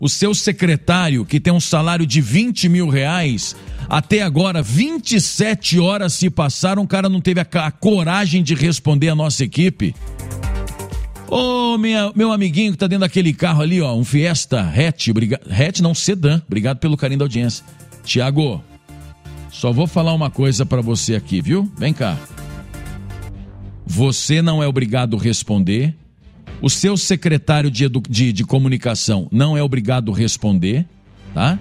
O seu secretário, que tem um salário de 20 mil reais, até agora 27 horas se passaram, o cara não teve a coragem de responder a nossa equipe. Ô, meu amiguinho que tá dentro daquele carro ali, ó, um Fiesta hatch, sedã, obrigado pelo carinho da audiência. Tiago, só vou falar uma coisa pra você aqui, viu? Vem cá. Você não é obrigado a responder. O seu secretário de comunicação não é obrigado a responder, tá?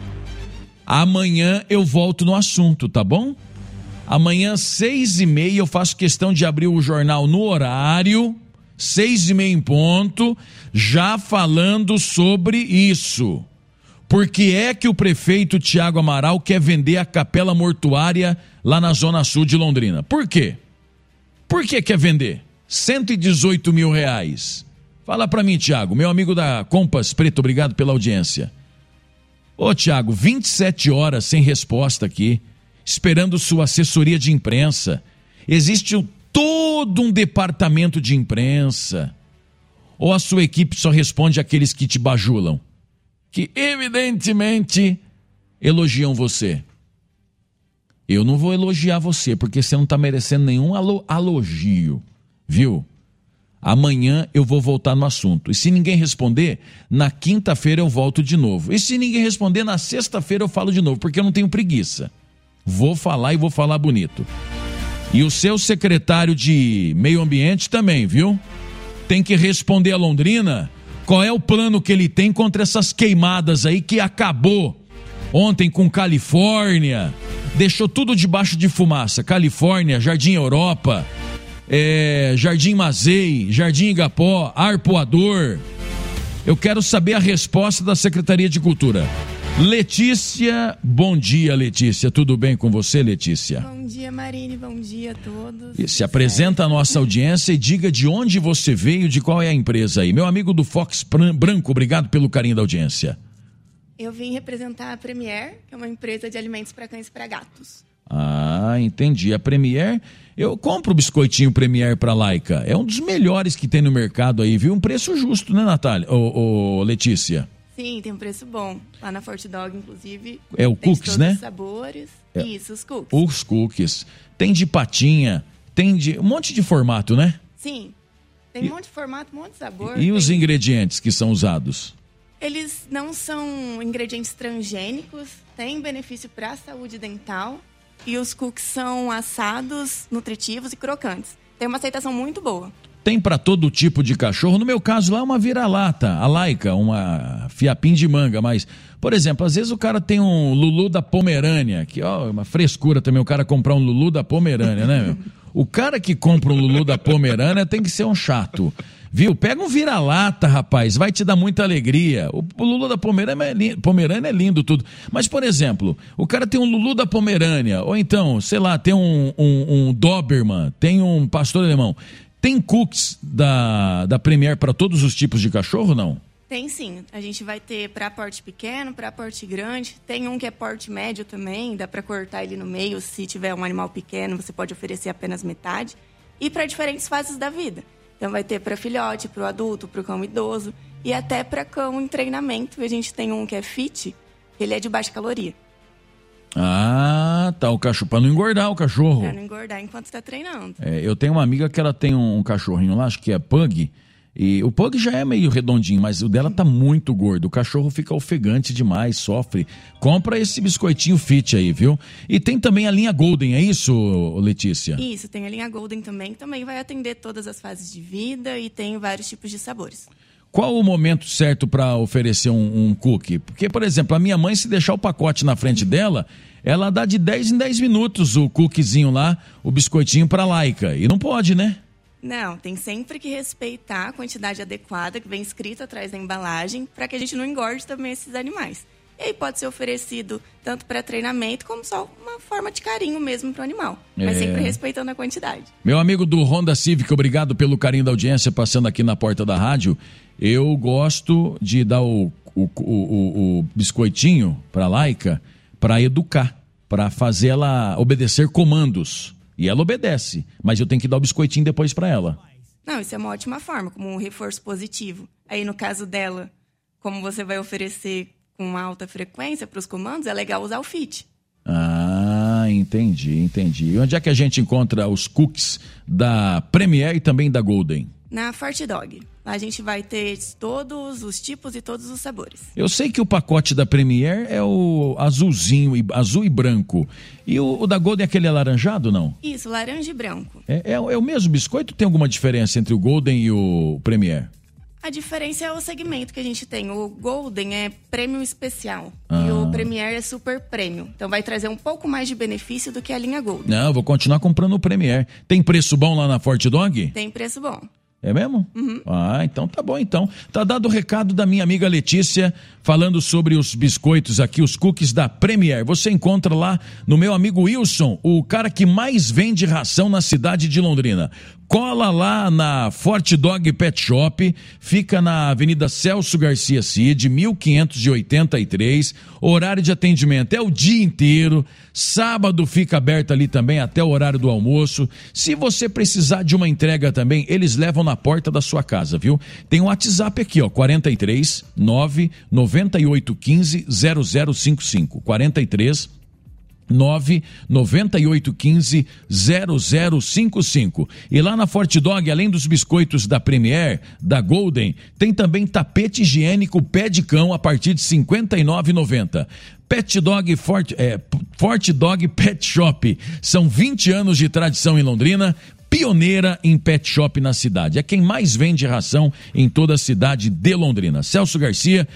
Amanhã eu volto no assunto, tá bom? Amanhã, 6h30, eu faço questão de abrir o jornal no horário, 6h30 em ponto, já falando sobre isso. Por que é que o prefeito Tiago Amaral quer vender a capela mortuária lá na Zona Sul de Londrina? Por quê? Por que quer vender? 118 mil reais. Fala pra mim, Tiago, meu amigo da Compass Preto, obrigado pela audiência. Ô, Tiago, 27 horas sem resposta aqui, esperando sua assessoria de imprensa. Existe todo um departamento de imprensa. Ou a sua equipe só responde àqueles que te bajulam, que evidentemente elogiam você. Eu não vou elogiar você, porque você não está merecendo nenhum elogio, viu? Amanhã eu vou voltar no assunto. E se ninguém responder, na quinta-feira eu volto de novo. E se ninguém responder, na sexta-feira eu falo de novo, porque eu não tenho preguiça. Vou falar e vou falar bonito. E o seu secretário de meio ambiente também, viu? Tem que responder a Londrina qual é o plano que ele tem contra essas queimadas aí que acabou ontem com Califórnia. Deixou tudo debaixo de fumaça. Califórnia, Jardim Europa, Jardim Mazei, Jardim Igapó, Arpoador. Eu quero saber a resposta da Secretaria de Cultura. Letícia, bom dia, Letícia. Tudo bem com você, Letícia? Bom dia, Marine. Bom dia a todos. E se apresenta à nossa audiência e diga de onde você veio, de qual é a empresa aí. Meu amigo do Fox Branco, obrigado pelo carinho da audiência. Eu vim representar a Premier, que é uma empresa de alimentos para cães e para gatos. Ah, entendi. A Premier, eu compro o biscoitinho Premier para Laika. É um dos melhores que tem no mercado aí, viu? Um preço justo, né, Natália? Ô, Letícia. Sim, tem um preço bom. Lá na Forte Dog, inclusive. É o cookies, né? Os sabores. Isso, os cookies. Os cookies. Tem de patinha, tem de um monte de formato, né? Sim. Tem um monte de formato, um monte de sabor. E os ingredientes que são usados? Eles não são ingredientes transgênicos, têm benefício para a saúde dental e os cookies são assados, nutritivos e crocantes. Tem uma aceitação muito boa. Tem para todo tipo de cachorro. No meu caso lá, uma vira-lata, a Laika, uma fiapim de manga. Mas, por exemplo, às vezes o cara tem um Lulu da Pomerânia, que ó, é uma frescura também o cara comprar um Lulu da Pomerânia, né, meu? O cara que compra um Lulu da Pomerânia tem que ser um chato. Viu? Pega um vira-lata, rapaz, vai te dar muita alegria. O Lulu da Pomerânia é lindo tudo. Mas, por exemplo, o cara tem um Lulu da Pomerânia, ou então, sei lá, tem um Doberman, tem um pastor alemão. Tem cookies da Premier para todos os tipos de cachorro, não? Tem sim. A gente vai ter para porte pequeno, para porte grande. Tem um que é porte médio também, dá para cortar ele no meio. Se tiver um animal pequeno, você pode oferecer apenas metade. E para diferentes fases da vida. Então vai ter para filhote, para o adulto, para o cão idoso e até para cão em treinamento. A gente tem um que é fit, ele é de baixa caloria. Ah, tá, o cachorro, para não engordar o cachorro. Para não engordar enquanto está treinando. Eu tenho uma amiga que ela tem um cachorrinho lá, acho que é pug, e o pug já é meio redondinho, mas o dela tá muito gordo, o cachorro fica ofegante demais, sofre. Compra esse biscoitinho fit aí, viu? E tem também a linha Golden, é isso, Letícia? Isso, tem a linha Golden também, que também vai atender todas as fases de vida e tem vários tipos de sabores. Qual o momento certo para oferecer um cookie? Porque, por exemplo, a minha mãe, se deixar o pacote na frente dela, ela dá de 10 em 10 minutos o cookiezinho lá, o biscoitinho para Laika. E não pode, né? Não, tem sempre que respeitar a quantidade adequada que vem escrita atrás da embalagem para que a gente não engorde também esses animais. E aí pode ser oferecido tanto para treinamento como só uma forma de carinho mesmo para o animal. Mas sempre respeitando a quantidade. Meu amigo do Honda Civic, obrigado pelo carinho da audiência passando aqui na porta da rádio. Eu gosto de dar o biscoitinho para Laika para educar, para fazer ela obedecer comandos. E ela obedece, mas eu tenho que dar o biscoitinho depois para ela. Não, isso é uma ótima forma, como um reforço positivo. Aí no caso dela, como você vai oferecer com alta frequência para os comandos, é legal usar o Fit. Entendi. E onde é que a gente encontra os cookies da Premier e também da Golden? Na Forte Dog. Lá a gente vai ter todos os tipos e todos os sabores. Eu sei que o pacote da Premier é o azulzinho, azul e branco. E o da Golden é aquele alaranjado, não? Isso, laranja e branco. É o mesmo biscoito ou tem alguma diferença entre o Golden e o Premier? A diferença é o segmento que a gente tem. O Golden é prêmio especial e o Premier é super prêmio. Então vai trazer um pouco mais de benefício do que a linha Golden. Não, eu vou continuar comprando o Premier. Tem preço bom lá na Forte Dog? Tem preço bom. É mesmo? Uhum. Então tá bom então. Tá dado o recado da minha amiga Letícia, falando sobre os biscoitos aqui, os cookies da Premier. Você encontra lá no meu amigo Wilson, o cara que mais vende ração na cidade de Londrina. Cola lá na Forte Dog Pet Shop, fica na Avenida Celso Garcia Cid, 1583, horário de atendimento é o dia inteiro, sábado fica aberto ali também até o horário do almoço. Se você precisar de uma entrega também, eles levam na porta da sua casa, viu? Tem um WhatsApp aqui, 43 99815 0055, 43 99815 0055. E lá na Forte Dog, além dos biscoitos da Premier, da Golden, tem também tapete higiênico pé de cão a partir de R$ 59,90. Pet Dog Forte Dog Pet Shop. São 20 anos de tradição em Londrina, pioneira em pet shop na cidade. É quem mais vende ração em toda a cidade de Londrina. Celso Garcia,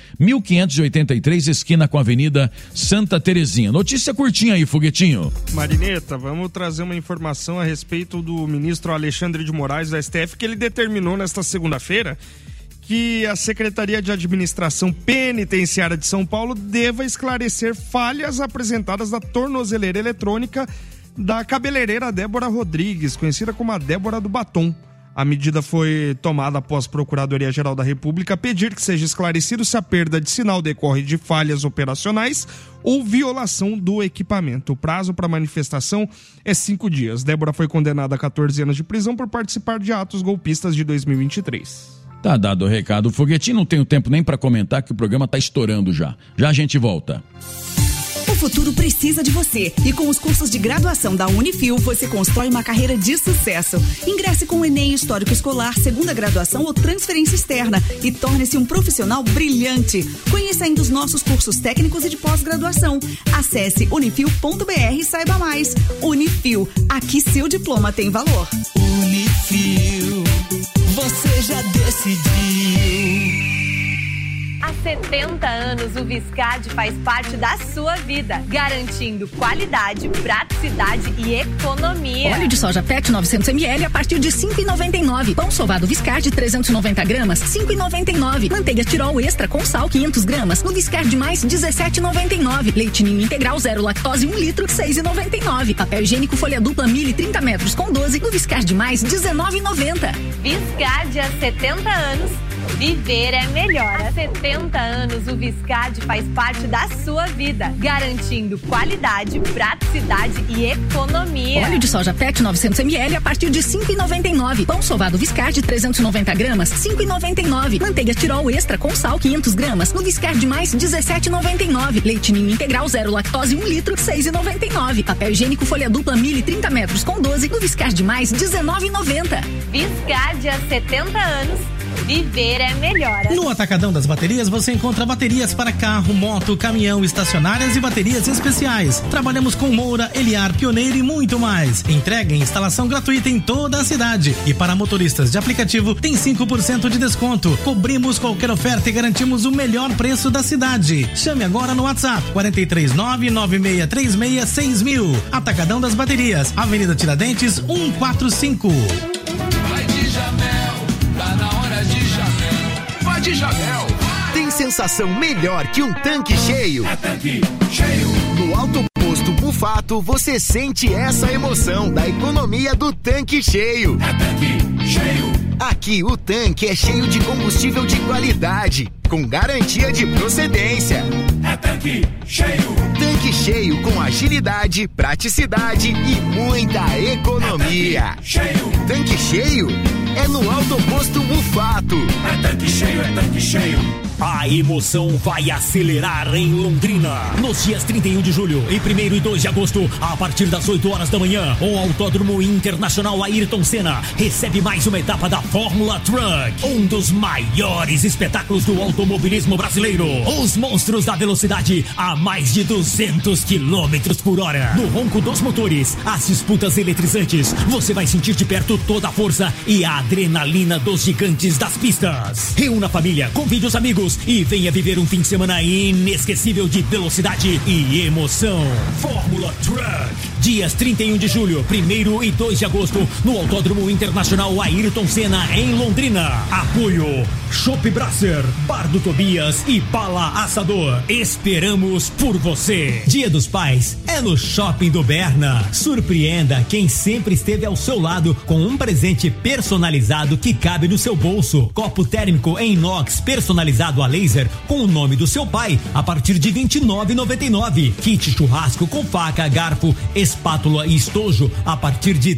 1583, esquina com a Avenida Santa Terezinha. Notícia curtinha aí, Foguetinho. Marineta, vamos trazer uma informação a respeito do ministro Alexandre de Moraes do STF, que ele determinou nesta segunda-feira que a Secretaria de Administração Penitenciária de São Paulo deva esclarecer falhas apresentadas da tornozeleira eletrônica da cabeleireira Débora Rodrigues, conhecida como a Débora do Batom. A medida foi tomada após a Procuradoria-Geral da República pedir que seja esclarecido se a perda de sinal decorre de falhas operacionais ou violação do equipamento. O prazo para manifestação é 5 dias. Débora foi condenada a 14 anos de prisão por participar de atos golpistas de 2023. Tá dado o recado. O Foguetinho, não tenho tempo nem para comentar que o programa tá estourando já. Já a gente volta. O futuro precisa de você e com os cursos de graduação da Unifil você constrói uma carreira de sucesso. Ingresse com o Enem Histórico Escolar, segunda graduação ou transferência externa e torne-se um profissional brilhante. Conheça ainda os nossos cursos técnicos e de pós-graduação. Acesse unifil.br e saiba mais. Unifil, aqui seu diploma tem valor. Unifil, você já decidiu. Há 70 anos, o Viscard faz parte da sua vida, garantindo qualidade, praticidade e economia. Óleo de soja PET 900ml a partir de R$ 5,99. Pão sovado Viscard 390 gramas, R$ 5,99. Manteiga Tirol Extra com sal 500 gramas, no Viscard Mais R$ 17,99. Leite Ninho Integral 0 lactose 1 litro, R$ 6,99. Papel higiênico folha dupla 1000 30 metros com 12, no Viscard Mais R$ 19,90. Viscard há 70 anos. Viver é melhor. Há 70 anos, o Viscard faz parte da sua vida, garantindo qualidade, praticidade e economia. Óleo de soja PET 900ml a partir de R$ 5,99. Pão sovado Viscard 390 gramas, R$ 5,99. Manteiga Tirol Extra com sal 500 gramas, no Viscard Mais R$ 17,99. Leite Ninho Integral 0 lactose 1 litro, R$ 6,99. Papel higiênico folha dupla 1000 30 metros com 12, no Viscard Mais R$ 19,90. Viscard há 70 anos. Viver é melhor. No Atacadão das Baterias você encontra baterias para carro, moto, caminhão, estacionárias e baterias especiais. Trabalhamos com Moura, Eliar, Pioneiro e muito mais. Entrega e instalação gratuita em toda a cidade. E para motoristas de aplicativo tem 5% de desconto. Cobrimos qualquer oferta e garantimos o melhor preço da cidade. Chame agora no WhatsApp 439-9636-6000. Atacadão das Baterias, Avenida Tiradentes 145. Vai de Jamel, tá na hora de Jamel. Vai de Jamel. Tem sensação melhor que um tanque cheio? É tanque cheio. No Alto Posto Bufato você sente essa emoção da economia do tanque cheio. É tanque cheio. Aqui o tanque é cheio de combustível de qualidade, com garantia de procedência. É tanque cheio. Tanque cheio com agilidade, praticidade e muita economia. É tanque cheio. Tanque cheio é no Alto Posto Bufato. É tanque cheio, é tanque cheio. A emoção vai acelerar em Londrina. Nos dias 31 de julho e 1º e 2 de agosto, a partir das 8 horas da manhã, o Autódromo Internacional Ayrton Senna recebe mais uma etapa da Fórmula Truck, um dos maiores espetáculos do automobilismo brasileiro. Os monstros da velocidade a mais de 200 km por hora. No ronco dos motores, as disputas eletrizantes, você vai sentir de perto toda a força e a adrenalina dos gigantes das pistas. Reúna a família, convide os amigos e venha viver um fim de semana inesquecível de velocidade e emoção. Fórmula Truck, dias 31 de julho, 1º e 2 de agosto, no Autódromo Internacional Ayrton Senna, em Londrina. Apoio Chopp Brasser, Bar do Tobias e Bala Assador. Esperamos por você. Dia dos Pais é no Shopping do Berna. Surpreenda quem sempre esteve ao seu lado com um presente personalizado que cabe no seu bolso. Copo térmico em inox personalizado a laser com o nome do seu pai a partir de R$ 29,99. Kit churrasco com faca, garfo, espátula e estojo a partir de R$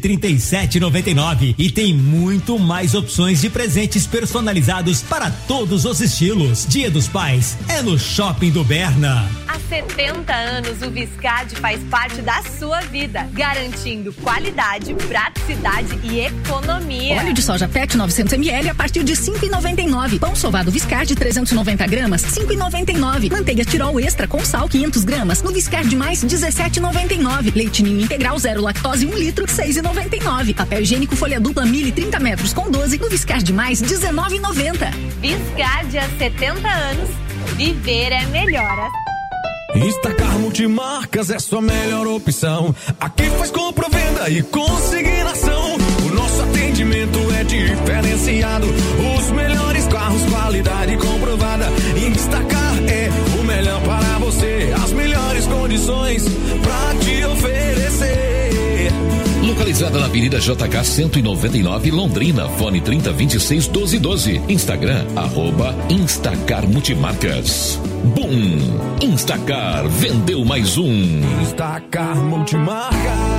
37,99. E tem muito mais opções de presentes personalizados para todos os estilos. Dia dos Pais é no Shopping do Berna. Há 70 anos o Viscard faz parte da sua vida, garantindo qualidade, praticidade e economia. Óleo de soja PET 900 ml a partir de R$ 5,99. Pão sovado Viscard 390 gramas, R$ 5,99. Manteiga Tirol Extra com sal 500 gramas, no Viscard Mais R$ 17,99. Leite Ninho integral 0 lactose 1 litro, R$ 6,99. Papel higiênico folha dupla 30 metros com 12, no Viscard Mais R$ 19,90. Viscard há 70 anos, viver é melhor. Instacar Multimarcas é sua melhor opção. Aqui faz compra, venda e consignação. O nosso atendimento é diferenciado. Os melhores carros, qualidade comprovada. Instacar é o melhor para você. As melhores condições pra te oferecer. Localizada na Avenida JK 199, Londrina. Fone 3026-1212. Instagram, @Instacar Multimarcas. Boom! Instacar vendeu mais um. Instacar Multimarcas.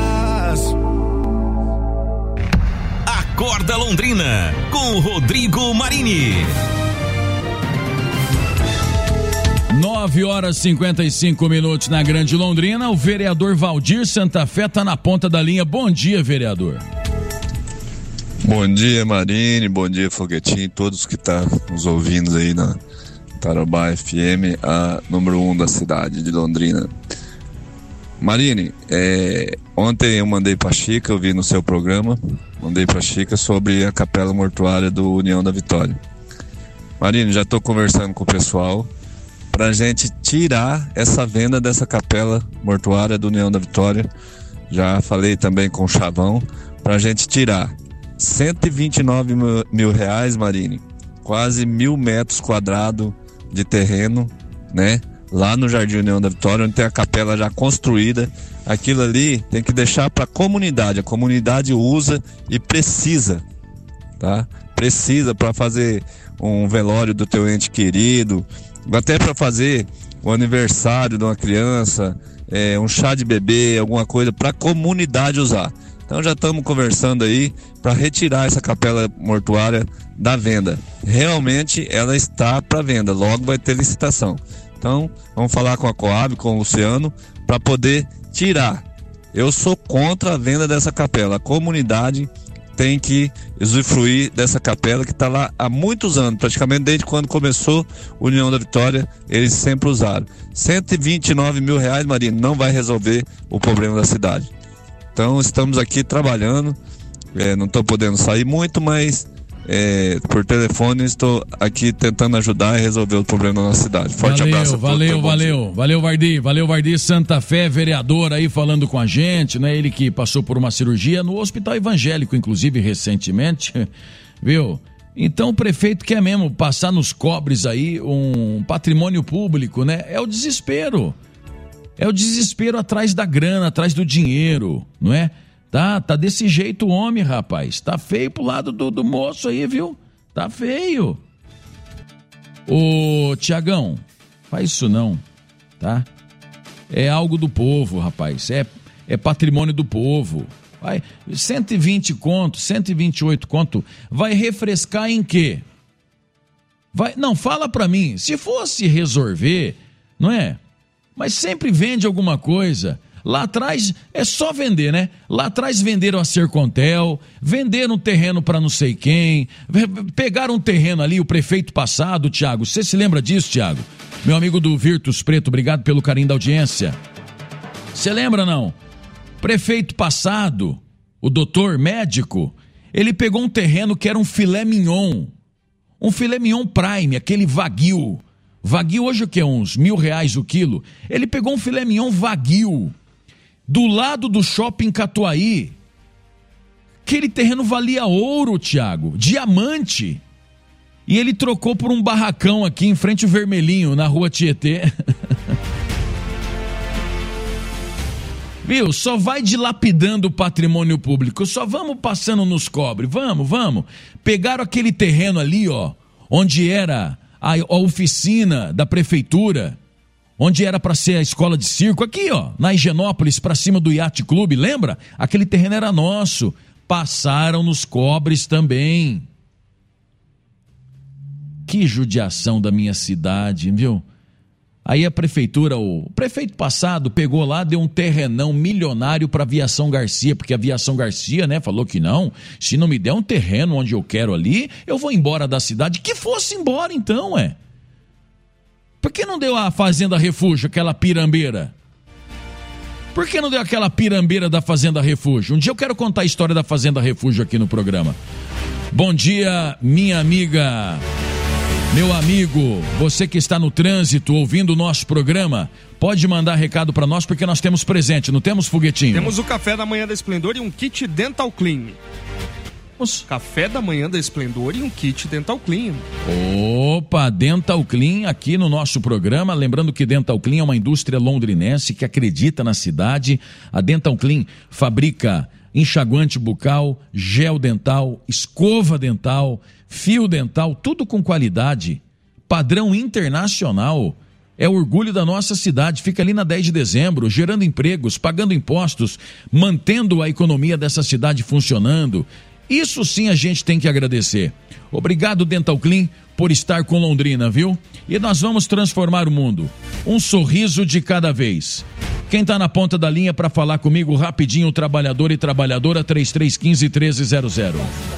Acorda Londrina, com Rodrigo Marini. 9h55 na Grande Londrina. O vereador Valdir Santa Fé está na ponta da linha. Bom dia, vereador. Bom dia, Marini. Bom dia, Foguetinho. Todos que estão nos ouvindo aí na Tarobá FM, a número 1 da cidade de Londrina. Marini, ontem eu mandei para Chica, eu vi no seu programa, mandei para Chica sobre a capela mortuária do União da Vitória. Marini, já estou conversando com o pessoal para a gente tirar essa venda dessa capela mortuária do União da Vitória. Já falei também com o Chavão para a gente tirar. 129 mil reais, Marini, quase 1.000 metros quadrados de terreno, né? Lá no Jardim União da Vitória, onde tem a capela já construída. Aquilo ali tem que deixar para a comunidade usa e precisa, tá? Precisa para fazer um velório do teu ente querido, até para fazer o aniversário de uma criança, um chá de bebê, alguma coisa para a comunidade usar. Então já estamos conversando aí para retirar essa capela mortuária da venda. Realmente ela está para venda, logo vai ter licitação. Então vamos falar com a Coab, com o Luciano, para poder tirar. Eu sou contra a venda dessa capela. A comunidade tem que usufruir dessa capela que está lá há muitos anos, praticamente desde quando começou a União da Vitória, eles sempre usaram. 129 mil reais, Marinho, não vai resolver o problema da cidade. Então estamos aqui trabalhando, não estou podendo sair muito, mas por telefone estou aqui tentando ajudar e resolver o problema da nossa cidade. Forte abraço a todos. Valeu, Vardi Santa Fé, vereador aí falando com a gente, né? Ele que passou por uma cirurgia no Hospital Evangélico, inclusive recentemente, viu? Então o prefeito quer mesmo passar nos cobres aí um patrimônio público, né? É o desespero atrás da grana, atrás do dinheiro, não é? Tá desse jeito o homem, rapaz. Tá feio pro lado do moço aí, viu? Tá feio. Ô, Tiagão, faz isso não, tá? É algo do povo, rapaz. É patrimônio do povo. Vai, 120 conto, 128 conto, vai refrescar em quê? Não, fala pra mim, se fosse resolver, não é? Mas sempre vende alguma coisa. Lá atrás é só vender, né? Lá atrás venderam a Sercontel, venderam terreno para não sei quem, pegaram um terreno ali, o prefeito passado, Tiago. Você se lembra disso, Tiago? Meu amigo do Virtus Preto, obrigado pelo carinho da audiência. Você lembra, não? Prefeito passado, o doutor médico, ele pegou um terreno que era um filé mignon. Um filé mignon prime, aquele Wagyu. Wagyu hoje o que é? Uns R$1.000 o quilo. Ele pegou um filé mignon Wagyu do lado do shopping Catuaí. Aquele terreno valia ouro, Tiago, diamante. E ele trocou por um barracão aqui em frente ao Vermelhinho, na rua Tietê. Viu? Só vai dilapidando o patrimônio público. Só vamos passando nos cobre. Vamos. Pegaram aquele terreno ali, ó, onde era a oficina da prefeitura, onde era para ser a escola de circo, aqui, ó, na Higienópolis, para cima do Yacht Clube, lembra? Aquele terreno era nosso. Passaram nos cobres também. Que judiação da minha cidade, viu? Aí a prefeitura, o prefeito passado pegou lá, deu um terrenão milionário para a Aviação Garcia, porque a Aviação Garcia, né, falou que não, se não me der um terreno onde eu quero ali, eu vou embora da cidade. Que fosse embora então, Por que não deu a Fazenda Refúgio, aquela pirambeira? Por que não deu aquela pirambeira da Fazenda Refúgio? Um dia eu quero contar a história da Fazenda Refúgio aqui no programa. Bom dia, minha amiga... Meu amigo, você que está no trânsito ouvindo o nosso programa, pode mandar recado para nós porque nós temos presente, não temos, Foguetinho? Temos o café da manhã da Esplendor e um kit Dental Clean. Café da manhã da Esplendor e um kit Dental Clean. Opa, Dental Clean aqui no nosso programa. Lembrando que Dental Clean é uma indústria londrinense que acredita na cidade. A Dental Clean fabrica enxaguante bucal, gel dental, escova dental, fio dental, tudo com qualidade, padrão internacional. É o orgulho da nossa cidade, fica ali na 10 de dezembro, gerando empregos, pagando impostos, mantendo a economia dessa cidade funcionando. Isso sim a gente tem que agradecer. Obrigado, Dental Clean, por estar com Londrina, viu? E nós vamos transformar o mundo. Um sorriso de cada vez. Quem está na ponta da linha para falar comigo rapidinho, trabalhador e trabalhadora, 3315-1300.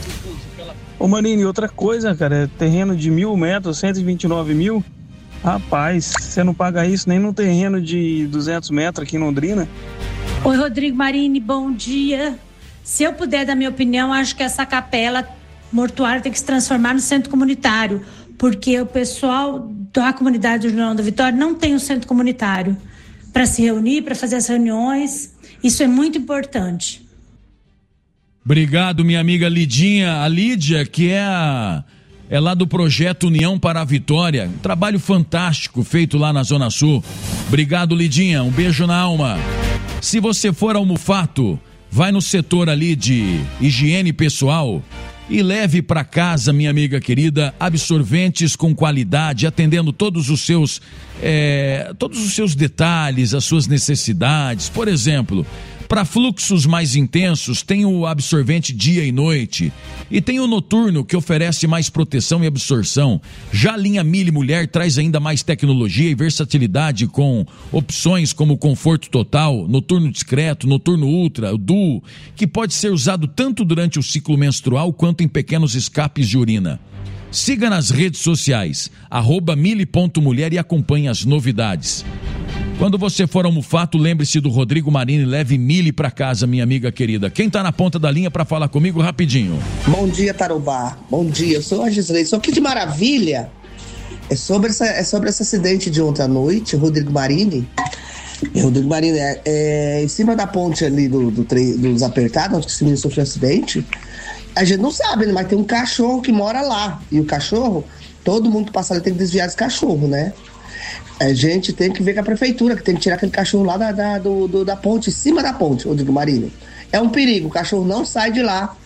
Ô Marini, outra coisa, cara, terreno de 1.000 metros, 129 mil, rapaz, você não paga isso nem no terreno de 200 metros aqui em Londrina. Oi, Rodrigo Marini, bom dia. Se eu puder dar minha opinião, acho que essa capela mortuária tem que se transformar no centro comunitário, porque o pessoal da comunidade do João da Vitória não tem um centro comunitário para se reunir, para fazer as reuniões. Isso é muito importante. Obrigado, minha amiga Lidinha. A Lídia, que é lá do projeto União para a Vitória. Um trabalho fantástico feito lá na Zona Sul. Obrigado, Lidinha. Um beijo na alma. Se você for ao Mufato, vai no setor ali de higiene pessoal e leve para casa, minha amiga querida, absorventes com qualidade, atendendo todos os seus detalhes, as suas necessidades. Por exemplo, para fluxos mais intensos, tem o absorvente dia e noite. E tem o noturno, que oferece mais proteção e absorção. Já a linha Mille Mulher traz ainda mais tecnologia e versatilidade com opções como conforto total, noturno discreto, noturno ultra, o duo, que pode ser usado tanto durante o ciclo menstrual quanto em pequenos escapes de urina. Siga nas redes sociais, @mille.mulher e acompanhe as novidades. Quando você for ao Mufato, lembre-se do Rodrigo Marini, leve Mille para casa, minha amiga querida. Quem tá na ponta da linha para falar comigo rapidinho? Bom dia, Tarobá. Bom dia, eu sou a Gislei. Sou aqui de Maravilha. É sobre esse acidente de ontem à noite, Rodrigo Marini. Rodrigo Marini em cima da ponte ali dos apertados, onde esse menino sofreu um acidente. A gente não sabe, né? Mas tem um cachorro que mora lá. E o cachorro, todo mundo que passa ali tem que desviar desse cachorro, né? A gente tem que ver com a prefeitura, que tem que tirar aquele cachorro lá da ponte, em cima da ponte, Rodrigo Marini. É um perigo, o cachorro não sai de lá.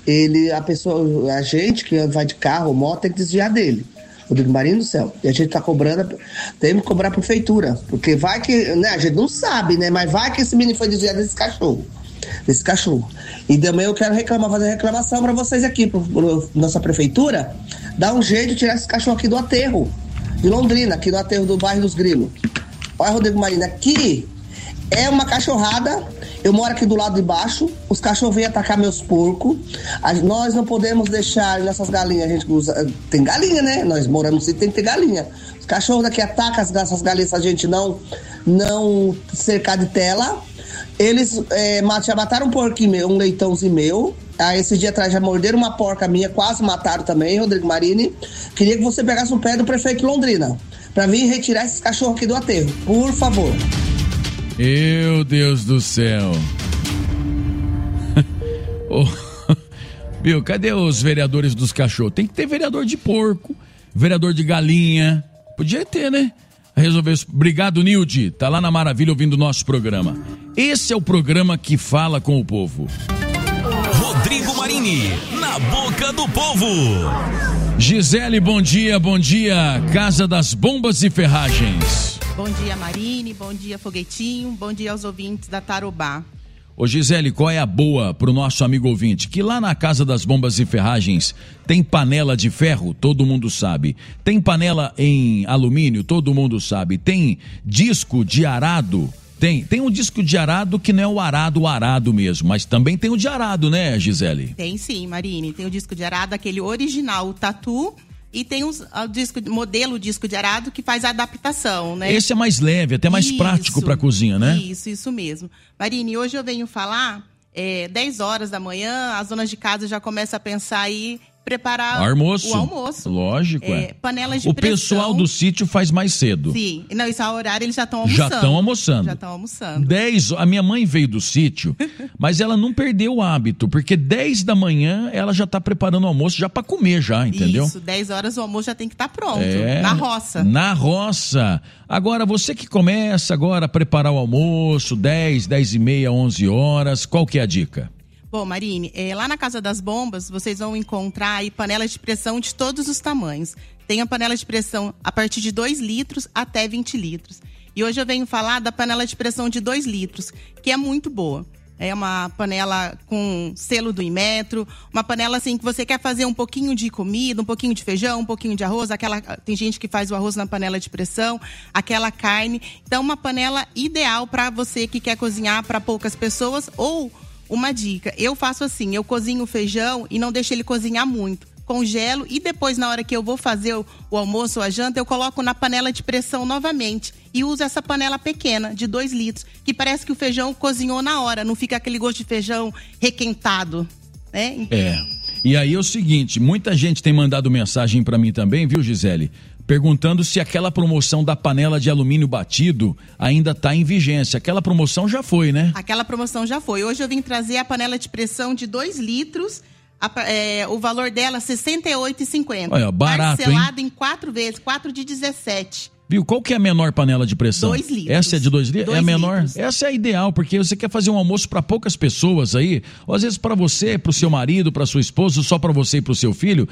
A gente que vai de carro ou moto tem que desviar dele. Rodrigo Marini do céu. E a gente tá cobrando, tem que cobrar a prefeitura. Porque vai que, né, a gente não sabe, né? Mas vai que esse menino foi desviado desse cachorro. E também eu quero fazer reclamação para vocês aqui, pra nossa prefeitura, Dá um jeito de tirar esse cachorro aqui do aterro de Londrina, aqui do aterro do bairro dos Grilos. Olha, Rodrigo Marinho, aqui é uma cachorrada. Eu moro aqui do lado de baixo, os cachorros vêm atacar meus porcos. Nós não podemos deixar nessas galinhas, a gente usa. Tem galinha, né? Nós moramos e tem que ter galinha. Os cachorros daqui atacam essas galinhas se a gente não cercar de tela. Eles já mataram um porquinho meu, um leitãozinho meu. Esse dia atrás já morderam uma porca minha, quase mataram também, Rodrigo Marini. Queria que você pegasse um pé do prefeito de Londrina pra vir retirar esses cachorros aqui do aterro, por favor. Meu Deus do céu. Viu, cadê os vereadores dos cachorros? Tem que ter vereador de porco, vereador de galinha. Podia ter, né? Resolveu isso. Obrigado, Nilde. Tá lá na Maravilha ouvindo o nosso programa. Esse é o programa que fala com o povo. Rodrigo Marini, na boca do povo. Gisele, bom dia, bom dia. Casa das Bombas e Ferragens. Bom dia, Marini, bom dia, Foguetinho, bom dia aos ouvintes da Tarobá. Ô Gisele, qual é a boa pro nosso amigo ouvinte? Que lá na Casa das Bombas e Ferragens tem panela de ferro, todo mundo sabe. Tem panela em alumínio, todo mundo sabe. Tem disco de arado. Tem um disco de arado que não é o arado mesmo, mas também tem o de arado, né, Gisele? Tem sim, Marini, tem o disco de arado, aquele original, o tatu, e tem o modelo disco de arado que faz a adaptação, né? Esse é mais leve, até mais prático para cozinha, né? Isso mesmo. Marini, hoje eu venho falar, 10 horas da manhã, as donas de casa já começam a pensar aí, preparar o almoço. Lógico, panelas de o pressão. Pessoal do sítio faz mais cedo. Sim, não, isso é horário eles já estão almoçando. Já estão almoçando. 10, a minha mãe veio do sítio, mas ela não perdeu o hábito, porque 10 da manhã ela já está preparando o almoço já para comer já, entendeu? Isso, 10 horas o almoço já tem que estar pronto, na roça. Na roça. Agora, você que começa agora a preparar o almoço, 10, 10 e meia, 11 horas, qual que é a dica? Bom, Marine, lá na Casa das Bombas, vocês vão encontrar aí panelas de pressão de todos os tamanhos. Tem a panela de pressão a partir de 2 litros até 20 litros. E hoje eu venho falar da panela de pressão de 2 litros, que é muito boa. É uma panela com selo do Inmetro, uma panela assim que você quer fazer um pouquinho de comida, um pouquinho de feijão, um pouquinho de arroz, tem gente que faz o arroz na panela de pressão, aquela carne. Então, uma panela ideal para você que quer cozinhar para poucas pessoas. Ou uma dica, eu faço assim, eu cozinho o feijão e não deixo ele cozinhar muito. Congelo e depois, na hora que eu vou fazer o almoço ou a janta, eu coloco na panela de pressão novamente. E uso essa panela pequena, de 2 litros, que parece que o feijão cozinhou na hora, não fica aquele gosto de feijão requentado, né? E aí é o seguinte, muita gente tem mandado mensagem pra mim também, viu, Gisele? Perguntando se aquela promoção da panela de alumínio batido ainda tá em vigência. Aquela promoção já foi, né? Aquela promoção já foi. Hoje eu vim trazer a panela de pressão de 2 litros, o valor dela R$ 68,50. Olha, barato, parcelado em 4 vezes, 4 de 17. Viu? Qual que é a menor panela de pressão? 2 litros. Essa é de 2 litros? É a menor? Litros. Essa é a ideal, porque você quer fazer um almoço para poucas pessoas aí, ou às vezes para você, para o seu marido, para sua esposa, só para você e para o seu filho.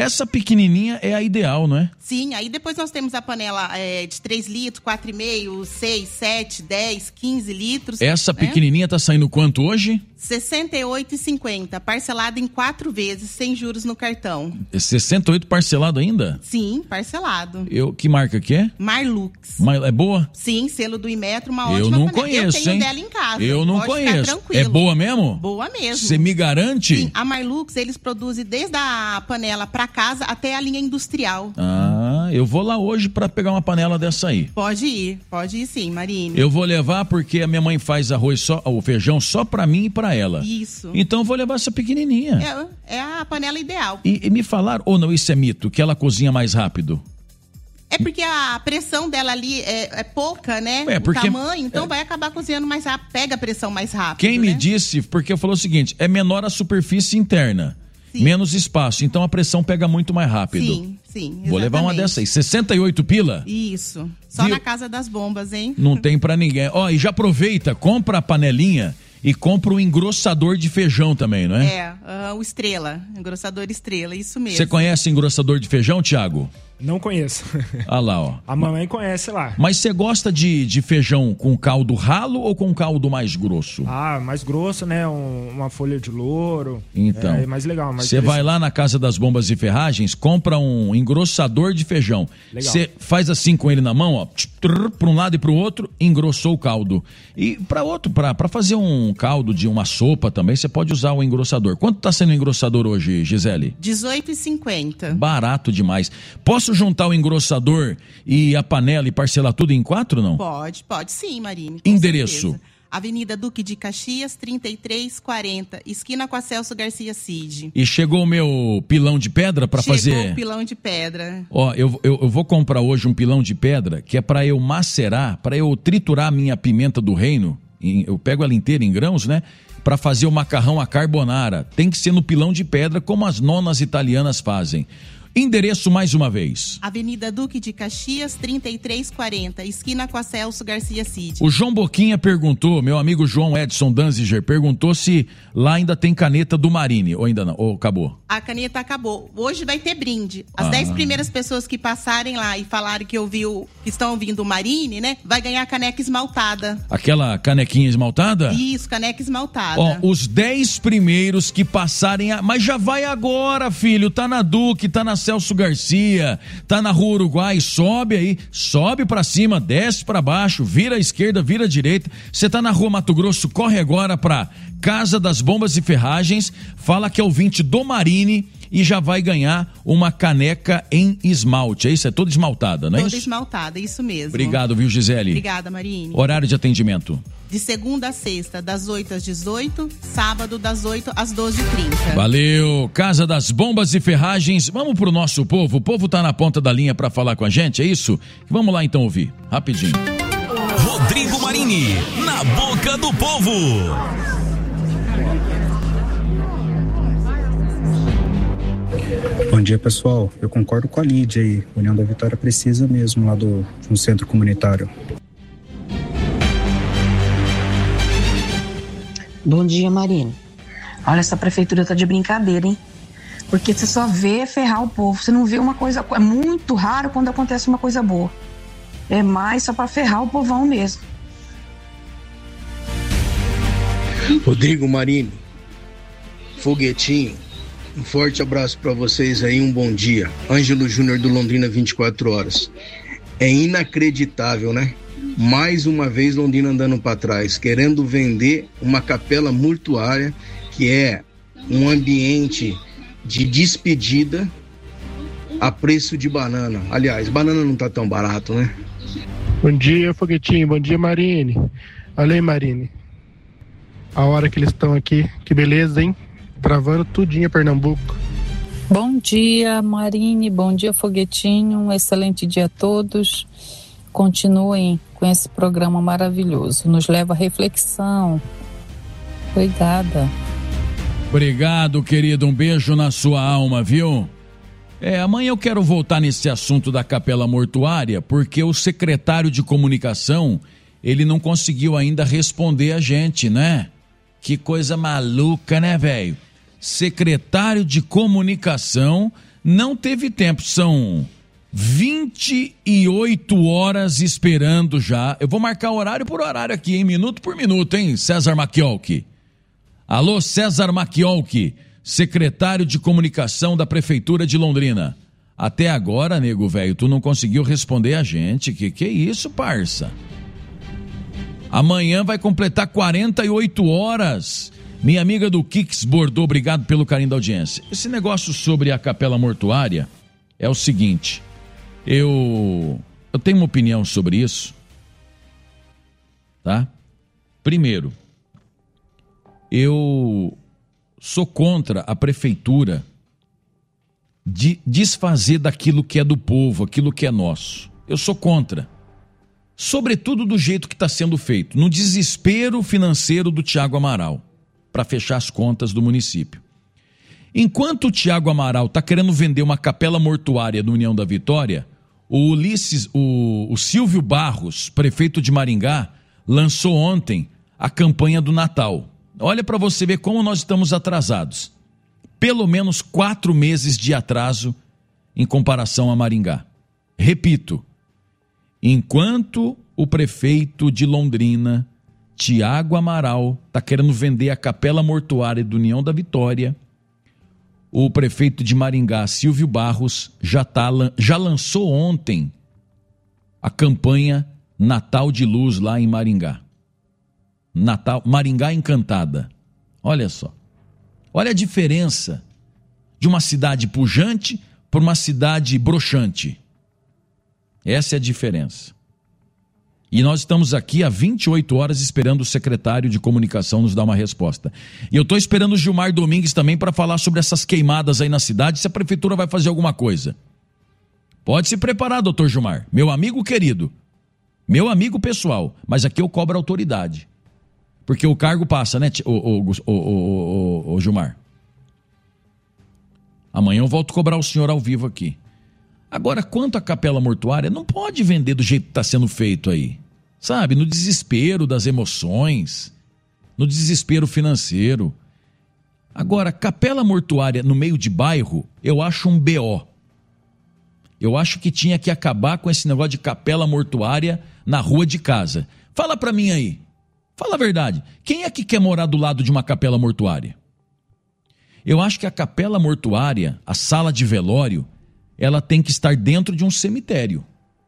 Essa pequenininha é a ideal, não é? Sim, aí depois nós temos a panela de 3 litros, 4,5, 6, 7, 10, 15 litros. Essa pequenininha tá saindo quanto hoje? R$ 68,50, parcelado em 4 vezes, sem juros no cartão. 68 parcelado ainda? Sim, parcelado. Que marca que é? Marlux. É boa? Sim, selo do Inmetro, uma ótima panela. Eu não panela. conheço, eu tenho hein? dela em casa. Eu não conheço. É boa mesmo? Boa mesmo. Você me garante? Sim, a Marlux, eles produzem desde a panela para casa até a linha industrial. Eu vou lá hoje para pegar uma panela dessa aí. Pode ir sim, Marine. Eu vou levar porque a minha mãe faz o feijão só para mim e para ela. Isso. Então eu vou levar essa pequenininha. É a panela ideal. E me falaram, ou não, isso é mito, que ela cozinha mais rápido? É porque a pressão dela ali é pouca, né? Porque, o tamanho, então vai acabar cozinhando mais rápido, pega a pressão mais rápido. Quem me disse, porque falou o seguinte, é menor a superfície interna, menos espaço, então a pressão pega muito mais rápido. Sim, exatamente. Vou levar uma dessa aí, 68 pila? Isso, só na Casa das Bombas, hein? Não tem pra ninguém. E já aproveita, compra a panelinha e compra um engrossador de feijão também, não é? O Estrela, engrossador Estrela, isso mesmo. Você conhece engrossador de feijão, Thiago? Não conheço. Ah lá, ó. A mamãe conhece lá. Mas você gosta de feijão com caldo ralo ou com caldo mais grosso? Ah, mais grosso, né? Uma folha de louro. Então, é mais legal. Você vai lá na Casa das Bombas e Ferragens, compra um engrossador de feijão. Você faz assim com ele na mão, ó, para um lado e para o outro, engrossou o caldo. E para outro, para fazer um caldo de uma sopa também, você pode usar o engrossador. Quanto está sendo o engrossador hoje, Gisele? R$18,50. Barato demais. Posso juntar o engrossador e a panela e parcelar tudo em 4, não? Pode sim, Marine. Endereço? Certeza. Avenida Duque de Caxias, 3340, esquina com a Celso Garcia Cid. E chegou o meu pilão de pedra para fazer... Chegou o pilão de pedra. Ó, eu vou comprar hoje um pilão de pedra que é para eu macerar, para eu triturar a minha pimenta do reino. Eu pego ela inteira em grãos, né? Para fazer o macarrão à carbonara. Tem que ser no pilão de pedra, como as nonas italianas fazem. Endereço mais uma vez. Avenida Duque de Caxias, 3340, esquina com a Celso Garcia Cid. O João Boquinha perguntou, meu amigo João Edson Danziger, perguntou se lá ainda tem caneta do Marine, ou ainda não, ou acabou? A caneta acabou. Hoje vai ter brinde. As 10 primeiras pessoas que passarem lá e falarem que estão ouvindo o Marine, né, vai ganhar a caneca esmaltada. Aquela canequinha esmaltada? Isso, caneca esmaltada. Ó, os 10 primeiros que passarem, mas já vai agora, filho, tá na Duque, tá na Celso Garcia, tá na Rua Uruguai, sobe aí, sobe pra cima, desce pra baixo, vira à esquerda, vira à direita. Você tá na Rua Mato Grosso, corre agora pra Casa das Bombas e Ferragens, fala que é ouvinte do Marine e já vai ganhar uma caneca em esmalte. É isso? É toda esmaltada, não é toda isso? Toda esmaltada, isso mesmo. Obrigado, viu, Gisele? Obrigada, Marine. Horário de atendimento? De segunda a sexta, das 8 às 18, sábado das 8 às 12h30. Valeu, Casa das Bombas e Ferragens. Vamos pro nosso povo. O povo tá na ponta da linha para falar com a gente, é isso? Vamos lá então ouvir, rapidinho. Rodrigo Marini, na boca do povo. Bom dia, pessoal. Eu concordo com a Lídia aí. A União da Vitória precisa mesmo lá de um centro comunitário. Bom dia, Marina. Olha, essa prefeitura tá de brincadeira, hein? Porque você só vê ferrar o povo. Você não vê uma coisa... É muito raro quando acontece uma coisa boa. É mais só pra ferrar o povão mesmo. Rodrigo Marini, Foguetinho, um forte abraço para vocês aí, um bom dia. Ângelo Júnior do Londrina 24 horas. É inacreditável, né? Mais uma vez Londrina andando para trás, querendo vender uma capela mortuária que é um ambiente de despedida a preço de banana. Aliás, banana não tá tão barato, né? Bom dia, Foguetinho. Bom dia, Marine. Olha aí, Marine. A hora que eles estão aqui, que beleza, hein? Travando tudinho a Pernambuco. Bom dia, Marine. Bom dia, Foguetinho. Um excelente dia a todos. Continuem com esse programa maravilhoso. Nos leva à reflexão. Obrigada. Obrigado, querido. Um beijo na sua alma, viu? Amanhã eu quero voltar nesse assunto da capela mortuária, porque o secretário de comunicação, ele não conseguiu ainda responder a gente, né? Que coisa maluca, né, velho? Secretário de comunicação não teve tempo, são 28 horas esperando já. Eu vou marcar horário por horário aqui, hein? Minuto por minuto, hein, César Machiolchi? Alô, César Machiolchi, secretário de comunicação da Prefeitura de Londrina. Até agora, nego velho, tu não conseguiu responder a gente. Que é isso, parça? Amanhã vai completar 48 horas. Minha amiga do Kix Bordeaux, obrigado pelo carinho da audiência. Esse negócio sobre a capela mortuária é o seguinte. Eu tenho uma opinião sobre isso, tá? Primeiro, eu sou contra a prefeitura de desfazer daquilo que é do povo, aquilo que é nosso. Eu sou contra. Sobretudo do jeito que está sendo feito, no desespero financeiro do Thiago Amaral, para fechar as contas do município. Enquanto o Thiago Amaral está querendo vender uma capela mortuária do União da Vitória, o Silvio Barros, prefeito de Maringá, lançou ontem a campanha do Natal. Olha para você ver como nós estamos atrasados. Pelo menos 4 meses de atraso em comparação a Maringá. Repito, enquanto o prefeito de Londrina, Tiago Amaral, está querendo vender a capela mortuária do União da Vitória, o prefeito de Maringá, Silvio Barros, já lançou ontem a campanha Natal de Luz lá em Maringá. Maringá Encantada. Olha só. Olha a diferença de uma cidade pujante para uma cidade broxante. Essa é a diferença. E nós estamos aqui há 28 horas esperando o secretário de comunicação nos dar uma resposta. E eu estou esperando o Gilmar Domingues também para falar sobre essas queimadas aí na cidade, se a prefeitura vai fazer alguma coisa. Pode se preparar, doutor Gilmar, meu amigo querido, meu amigo pessoal, mas aqui eu cobro autoridade. Porque o cargo passa, né, o Gilmar? Amanhã eu volto a cobrar o senhor ao vivo aqui. Agora, quanto à capela mortuária, não pode vender do jeito que está sendo feito aí. Sabe, no desespero das emoções, no desespero financeiro. Agora, capela mortuária no meio de bairro, eu acho um BO. Eu acho que tinha que acabar com esse negócio de capela mortuária na rua de casa. Fala pra mim aí, fala a verdade, quem é que quer morar do lado de uma capela mortuária? Eu acho que a capela mortuária, a sala de velório, ela tem que estar dentro de um cemitério.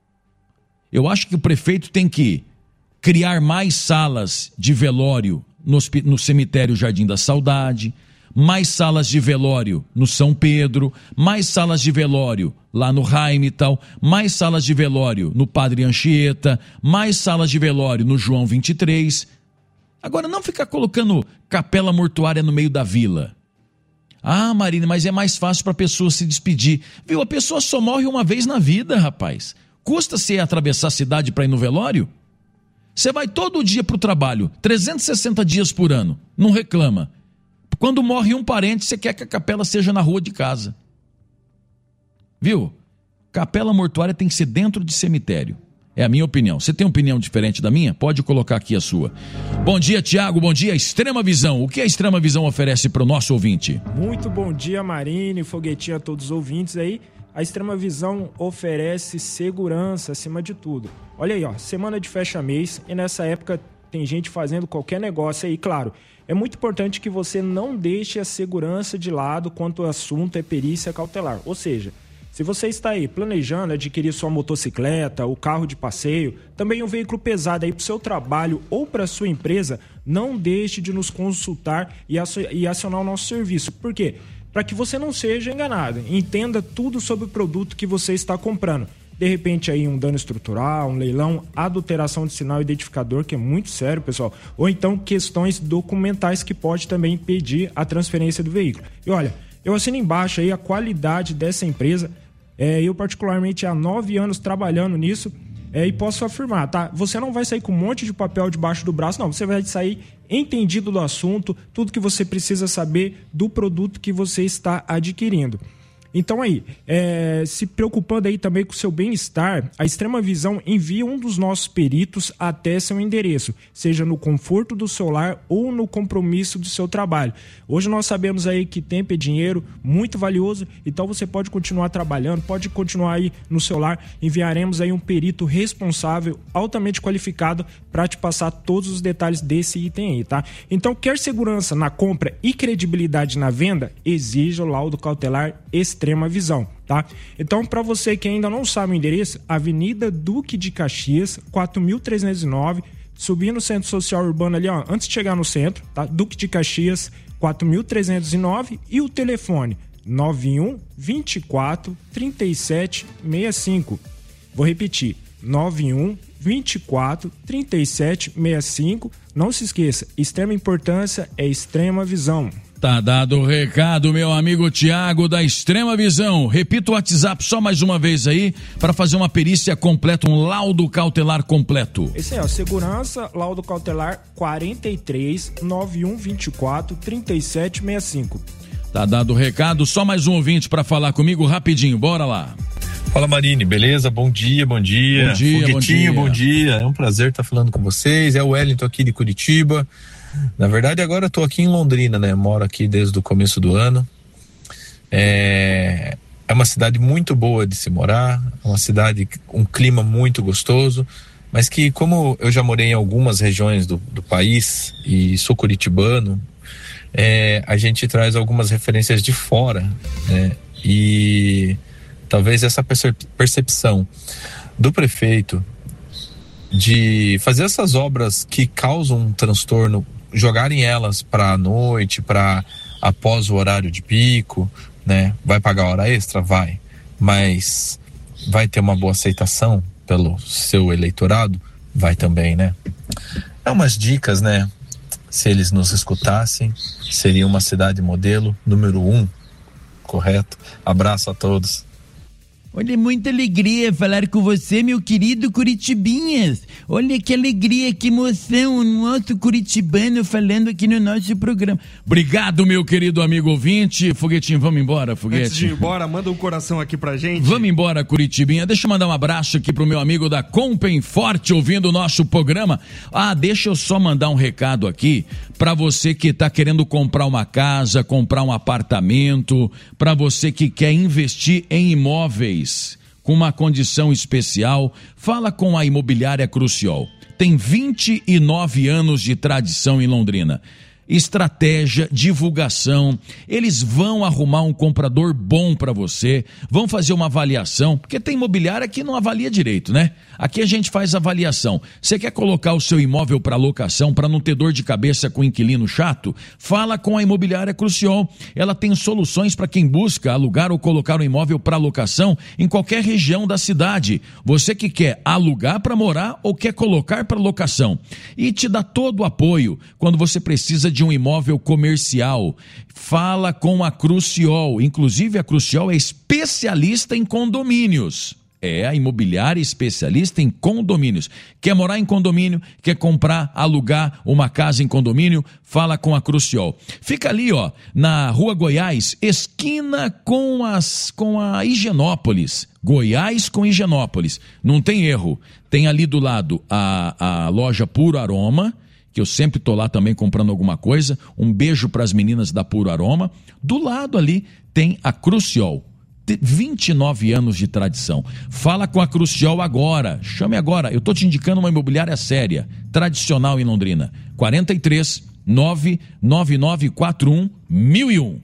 Eu acho que o prefeito tem que criar mais salas de velório no cemitério Jardim da Saudade, mais salas de velório no São Pedro, mais salas de velório lá no Heimtal, mais salas de velório no Padre Anchieta, mais salas de velório no João 23. Agora, não ficar colocando capela mortuária no meio da vila. Ah, Marina, mas é mais fácil para a pessoa se despedir. Viu, a pessoa só morre uma vez na vida, rapaz. Custa você atravessar a cidade para ir no velório? Você vai todo dia para o trabalho, 360 dias por ano, não reclama. Quando morre um parente, você quer que a capela seja na rua de casa. Viu? Capela mortuária tem que ser dentro de cemitério. É a minha opinião. Você tem uma opinião diferente da minha? Pode colocar aqui a sua. Bom dia, Tiago. Bom dia, Extrema Visão. O que a Extrema Visão oferece para o nosso ouvinte? Muito bom dia, Marine, foguetinho a todos os ouvintes aí. A Extrema Visão oferece segurança acima de tudo. Olha aí, ó, semana de fecha-mês e nessa época tem gente fazendo qualquer negócio aí, claro. É muito importante que você não deixe a segurança de lado quando o assunto é perícia cautelar. Ou seja, se você está aí planejando adquirir sua motocicleta, o carro de passeio, também um veículo pesado aí para o seu trabalho ou para a sua empresa, não deixe de nos consultar e acionar o nosso serviço. Por quê? Para que você não seja enganado. Entenda tudo sobre o produto que você está comprando. De repente aí um dano estrutural, um leilão, adulteração de sinal identificador, que é muito sério, pessoal. Ou então questões documentais que pode também impedir a transferência do veículo. E olha, eu assino embaixo aí a qualidade dessa empresa. Eu particularmente há 9 anos trabalhando nisso e posso afirmar, tá? Você não vai sair com um monte de papel debaixo do braço, não. Você vai sair entendido do assunto, tudo que você precisa saber do produto que você está adquirindo. Então aí, se preocupando aí também com o seu bem-estar, a Extrema Visão envia um dos nossos peritos até seu endereço, seja no conforto do seu lar ou no compromisso do seu trabalho. Hoje nós sabemos aí que tempo é dinheiro, muito valioso, então você pode continuar trabalhando, pode continuar aí no seu lar, enviaremos aí um perito responsável, altamente qualificado, para te passar todos os detalhes desse item aí, tá? Então, quer segurança na compra e credibilidade na venda? Exija o laudo cautelar Extrema Visão, tá? Então, para você que ainda não sabe o endereço, Avenida Duque de Caxias, 4.309, subindo no Centro Social Urbano ali, ó, antes de chegar no centro, tá? Duque de Caxias, 4.309 e o telefone 91 24 37 65. Vou repetir, 91 24 37 65. Não se esqueça, extrema importância é Extrema Visão. Tá dado o recado, meu amigo Tiago da Extrema Visão. Repita o WhatsApp só mais uma vez aí para fazer uma perícia completa, um laudo cautelar completo. Esse aí, ó, segurança, laudo cautelar 43 91 24 37 65. Tá dado o recado, só mais um ouvinte para falar comigo rapidinho, bora lá. Fala, Marine, beleza? Bom dia. Bom dia, Foguetinho, bom dia. É um prazer estar falando com vocês. É o Wellington aqui de Curitiba. Na verdade, agora eu tô aqui em Londrina, né? Moro aqui desde o começo do ano. É uma cidade muito boa de se morar, é uma cidade com um clima muito gostoso, mas que, como eu já morei em algumas regiões do país e sou curitibano, a gente traz algumas referências de fora, né? E talvez essa percepção do prefeito de fazer essas obras que causam um transtorno, jogarem elas para a noite, para após o horário de pico, né? Vai pagar hora extra? Vai. Mas vai ter uma boa aceitação pelo seu eleitorado? Vai também, né? É umas dicas, né? Se eles nos escutassem, seria uma cidade modelo número 1, correto? Abraço a todos. Olha, muita alegria falar com você, meu querido Curitibinhas. Olha que alegria, que emoção, o nosso curitibano falando aqui no nosso programa. Obrigado, meu querido amigo ouvinte. Foguetinho, vamos embora, Foguete? Antes de ir embora, manda um coração aqui pra gente. Vamos embora, Curitibinha. Deixa eu mandar um abraço aqui pro meu amigo da Compem Forte ouvindo o nosso programa. Deixa eu só mandar um recado aqui para você que tá querendo comprar uma casa, comprar um apartamento, para você que quer investir em imóveis com uma condição especial, fala com a Imobiliária Cruciol. Tem 29 anos de tradição em Londrina. Estratégia, divulgação, eles vão arrumar um comprador bom para você, vão fazer uma avaliação, porque tem imobiliária que não avalia direito, né? Aqui a gente faz avaliação. Você quer colocar o seu imóvel para locação, para não ter dor de cabeça com inquilino chato? Fala com a Imobiliária Cruciol. Ela tem soluções para quem busca alugar ou colocar um imóvel para locação em qualquer região da cidade. Você que quer alugar para morar ou quer colocar para locação. E te dá todo o apoio quando você precisa de um imóvel comercial. Fala com a Cruciol. Inclusive a Cruciol é especialista em condomínios. É a imobiliária especialista em condomínios. Quer morar em condomínio, quer comprar, alugar uma casa em condomínio, fala com a Cruciol. Fica ali, ó, na Rua Goiás, esquina com a Higienópolis. Goiás com Higienópolis. Não tem erro. Tem ali do lado a loja Puro Aroma, que eu sempre tô lá também comprando alguma coisa. Um beijo para as meninas da Puro Aroma. Do lado ali tem a Cruciol. 29 anos de tradição. Fala com a Cruciol agora. Chame agora. Eu tô te indicando uma imobiliária séria, tradicional em Londrina. 43 99941 1001.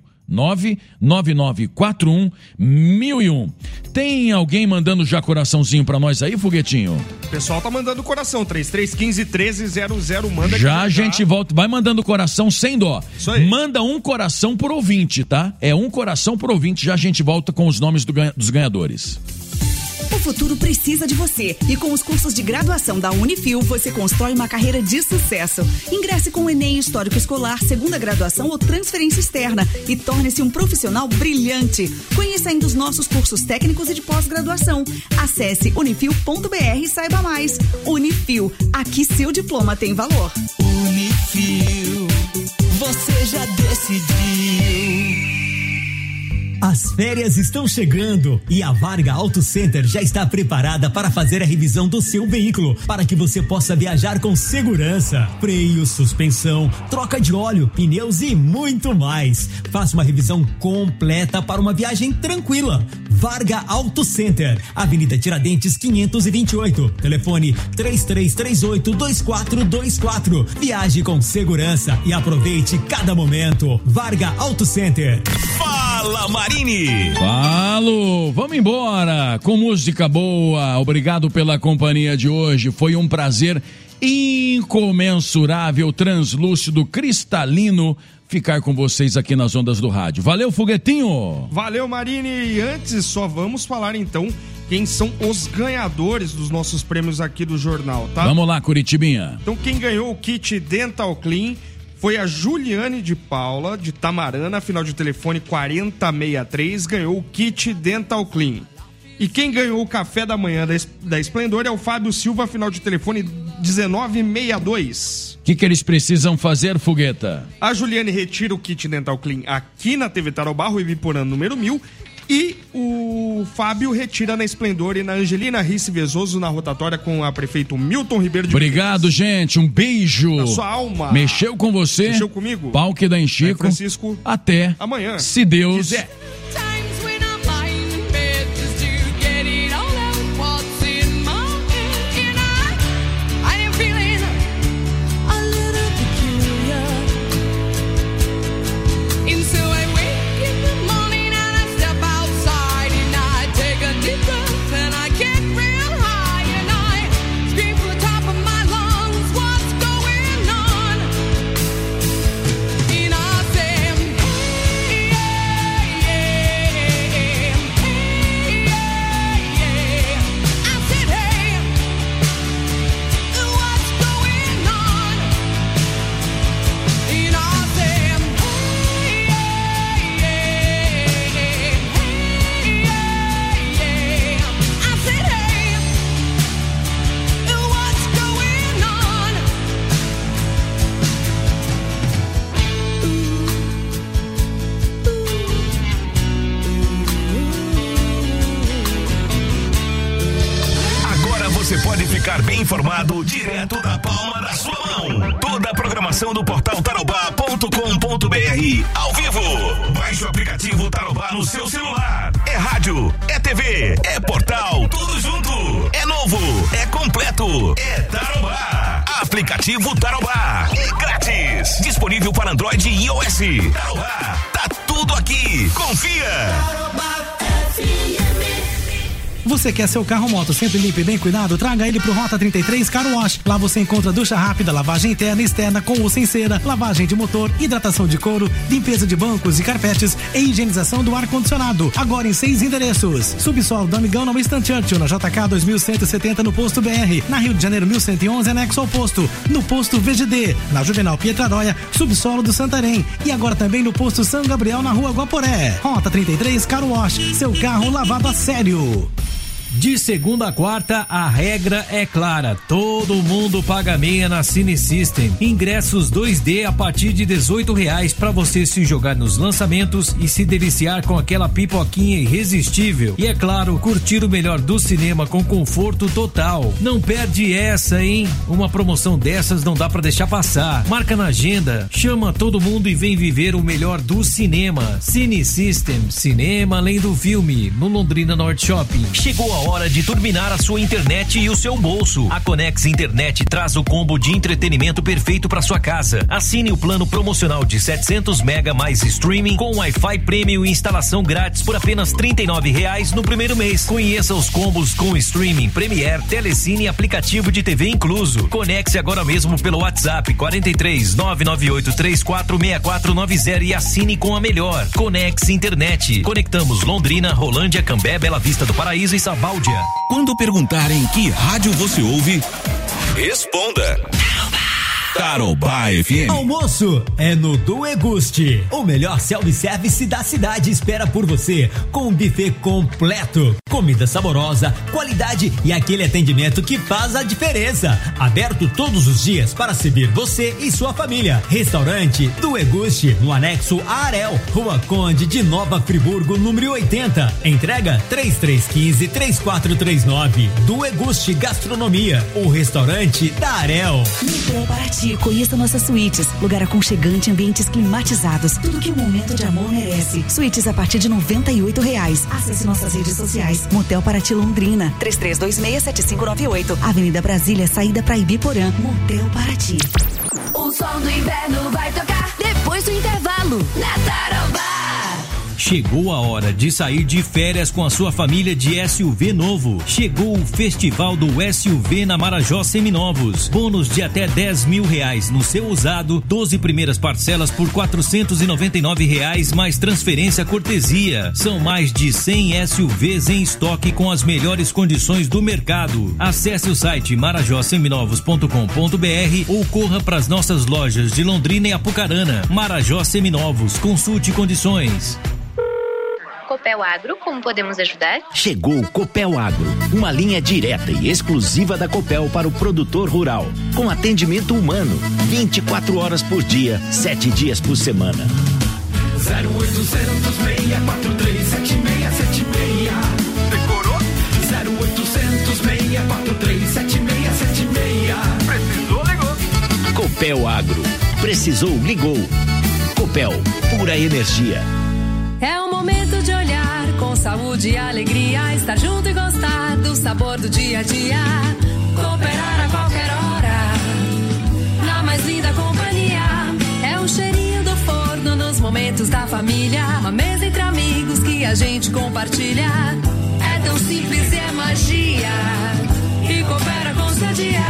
99941 1001. Tem alguém mandando já coraçãozinho pra nós aí, Foguetinho? O pessoal tá mandando coração, 3315-1300, manda. Já a gente volta, vai mandando coração sem dó. Isso aí. Manda um coração por ouvinte, tá? É um coração por ouvinte, já a gente volta com os nomes dos ganhadores. O futuro precisa de você e com os cursos de graduação da Unifil você constrói uma carreira de sucesso. Ingresse com o Enem Histórico Escolar, segunda graduação ou transferência externa e torne-se um profissional brilhante. Conheça ainda os nossos cursos técnicos e de pós-graduação. Acesse unifil.br e saiba mais. Unifil, aqui seu diploma tem valor. Unifil, você já decidiu. As férias estão chegando e a Varga Auto Center já está preparada para fazer a revisão do seu veículo para que você possa viajar com segurança. Freio, suspensão, troca de óleo, pneus e muito mais. Faça uma revisão completa para uma viagem tranquila. Varga Auto Center, Avenida Tiradentes 528, telefone 3338-2424. Viaje com segurança e aproveite cada momento. Varga Auto Center. Fala, Marini! Falo! Vamos embora com música boa. Obrigado pela companhia de hoje. Foi um prazer incomensurável, translúcido, cristalino ficar com vocês aqui nas ondas do rádio. Valeu, Foguetinho! Valeu, Marini! E antes, só vamos falar então quem são os ganhadores dos nossos prêmios aqui do jornal, tá? Vamos lá, Curitibinha. Então, quem ganhou o kit Dental Clean foi a Juliane de Paula, de Tamarana, final de telefone 4063, ganhou o kit Dental Clean. E quem ganhou o café da manhã da Esplendor é o Fábio Silva, final de telefone 1962. O que eles precisam fazer, Fogueta? A Juliane retira o kit Dental Clean aqui na TV Tarobá, Rua Ibiporã, número 1000. E o Fábio retira na Esplendor e na Angelina Risse Vezoso, na rotatória com a prefeito Milton Ribeiro de Obrigado, Pires. gente. Um beijo. Na sua alma. Mexeu com você. Mexeu comigo. Pau que dá em Chico. Francisco. Até amanhã. Se Deus quiser. bem informado direto da palma da sua mão. Toda a programação do portal tarobá.com.br ao vivo. Baixe o aplicativo Tarobá no seu celular. É rádio, é TV, é portal, tudo junto. É novo, é completo, é Tarobá. Aplicativo Tarobá. É grátis. Disponível para Android e iOS. Tarobá. Tá tudo aqui. Confia. Tarobá FM. Você quer seu carro ou moto sempre limpo e bem cuidado? Traga ele pro Rota 33 Car Wash. Lá você encontra ducha rápida, lavagem interna e externa com ou sem cera, lavagem de motor, hidratação de couro, limpeza de bancos e carpetes e higienização do ar-condicionado. Agora em 6 endereços. Subsolo do Amigão na Winston Churchill, na JK 2170 no Posto BR. Na Rio de Janeiro 1111, anexo ao posto. No Posto VGD. Na Juvenal Pietraróia, subsolo do Santarém. E agora também no Posto São Gabriel, na Rua Guaporé. Rota 33 Car Wash. Seu carro lavado a sério. De segunda a quarta, a regra é clara. Todo mundo paga meia na Cine System. Ingressos 2D a partir de R$18 para você se jogar nos lançamentos e se deliciar com aquela pipoquinha irresistível. E é claro, curtir o melhor do cinema com conforto total. Não perde essa, hein? Uma promoção dessas não dá para deixar passar. Marca na agenda, chama todo mundo e vem viver o melhor do cinema. Cine System, cinema além do filme, no Londrina Norte Shopping. Chegou a hora de turbinar a sua internet e o seu bolso. A Conex Internet traz o combo de entretenimento perfeito para sua casa. Assine o plano promocional de 700 mega mais streaming com Wi-Fi Premium e instalação grátis por apenas R$39 no primeiro mês. Conheça os combos com streaming, Premiere, Telecine e aplicativo de TV incluso. Conexe agora mesmo pelo WhatsApp 43 998 34 6490 e assine com a melhor. Conex Internet. Conectamos Londrina, Rolândia, Cambé, Bela Vista do Paraíso e Sabáudia. Quando perguntarem que rádio você ouve, responda. Tarobá FM. Almoço é no do Eguste. O melhor self-service da cidade espera por você, com um buffet completo, comida saborosa, qualidade e aquele atendimento que faz a diferença. Aberto todos os dias para servir você e sua família. Restaurante do Eguste, no anexo Arel, Rua Conde de Nova Friburgo, número 80. Entrega 3315-3439. Do Eguste Gastronomia, o restaurante da Arel. Conheça nossas suítes, lugar aconchegante, ambientes climatizados, tudo que um momento de amor merece. Suítes a partir de R$98. Acesse nossas redes sociais. Motel Paraty Londrina, 33267598, Avenida Brasília, saída para Ibiporã. Motel Paraty. O som do inverno vai tocar depois do intervalo na Tarobá. Chegou a hora de sair de férias com a sua família de SUV novo. Chegou o Festival do SUV na Marajó Seminovos. Bônus de até R$10 mil no seu usado, 12 primeiras parcelas por R$499 mais transferência cortesia. São mais de 100 SUVs em estoque com as melhores condições do mercado. Acesse o site marajóseminovos.com.br ou corra para as nossas lojas de Londrina e Apucarana. Marajó Seminovos, consulte condições. Copel Agro, como podemos ajudar? Chegou o Copel Agro, uma linha direta e exclusiva da Copel para o produtor rural, com atendimento humano, 24 horas por dia, 7 dias por semana. 0800 643 7676. Decorou? 0800 643 7676. Precisou, ligou. Copel Agro. Precisou, ligou. Copel, pura energia. É o momento de olhar com saúde e alegria, estar junto e gostar do sabor do dia a dia. Cooperar a qualquer hora, na mais linda companhia. É o cheirinho do forno nos momentos da família, uma mesa entre amigos que a gente compartilha. É tão simples e é magia, e coopera com seu dia.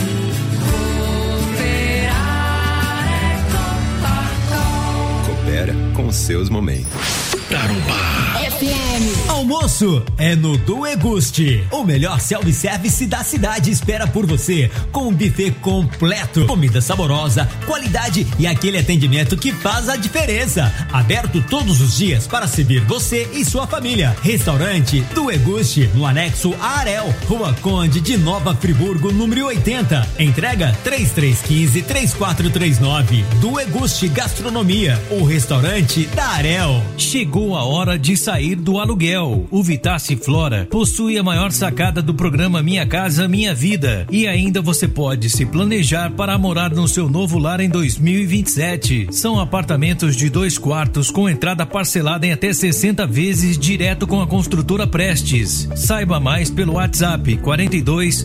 Cooperar é Coca-Cola. Coopera com seus momentos. Tarobá FM. Almoço é no do Eguste. O melhor self-service da cidade espera por você, com um buffet completo, comida saborosa, qualidade e aquele atendimento que faz a diferença. Aberto todos os dias para servir você e sua família. Restaurante do Eguste, no anexo Arel, Rua Conde de Nova Friburgo, número 80. Entrega 3315-3439. Do Eguste Gastronomia, o restaurante da Arel. Chegou a hora de sair sair do aluguel. O Vitace Flora possui a maior sacada do programa Minha Casa Minha Vida. E ainda você pode se planejar para morar no seu novo lar em 2027. São apartamentos de 2 quartos com entrada parcelada em até 60 vezes direto com a construtora Prestes. Saiba mais pelo WhatsApp 42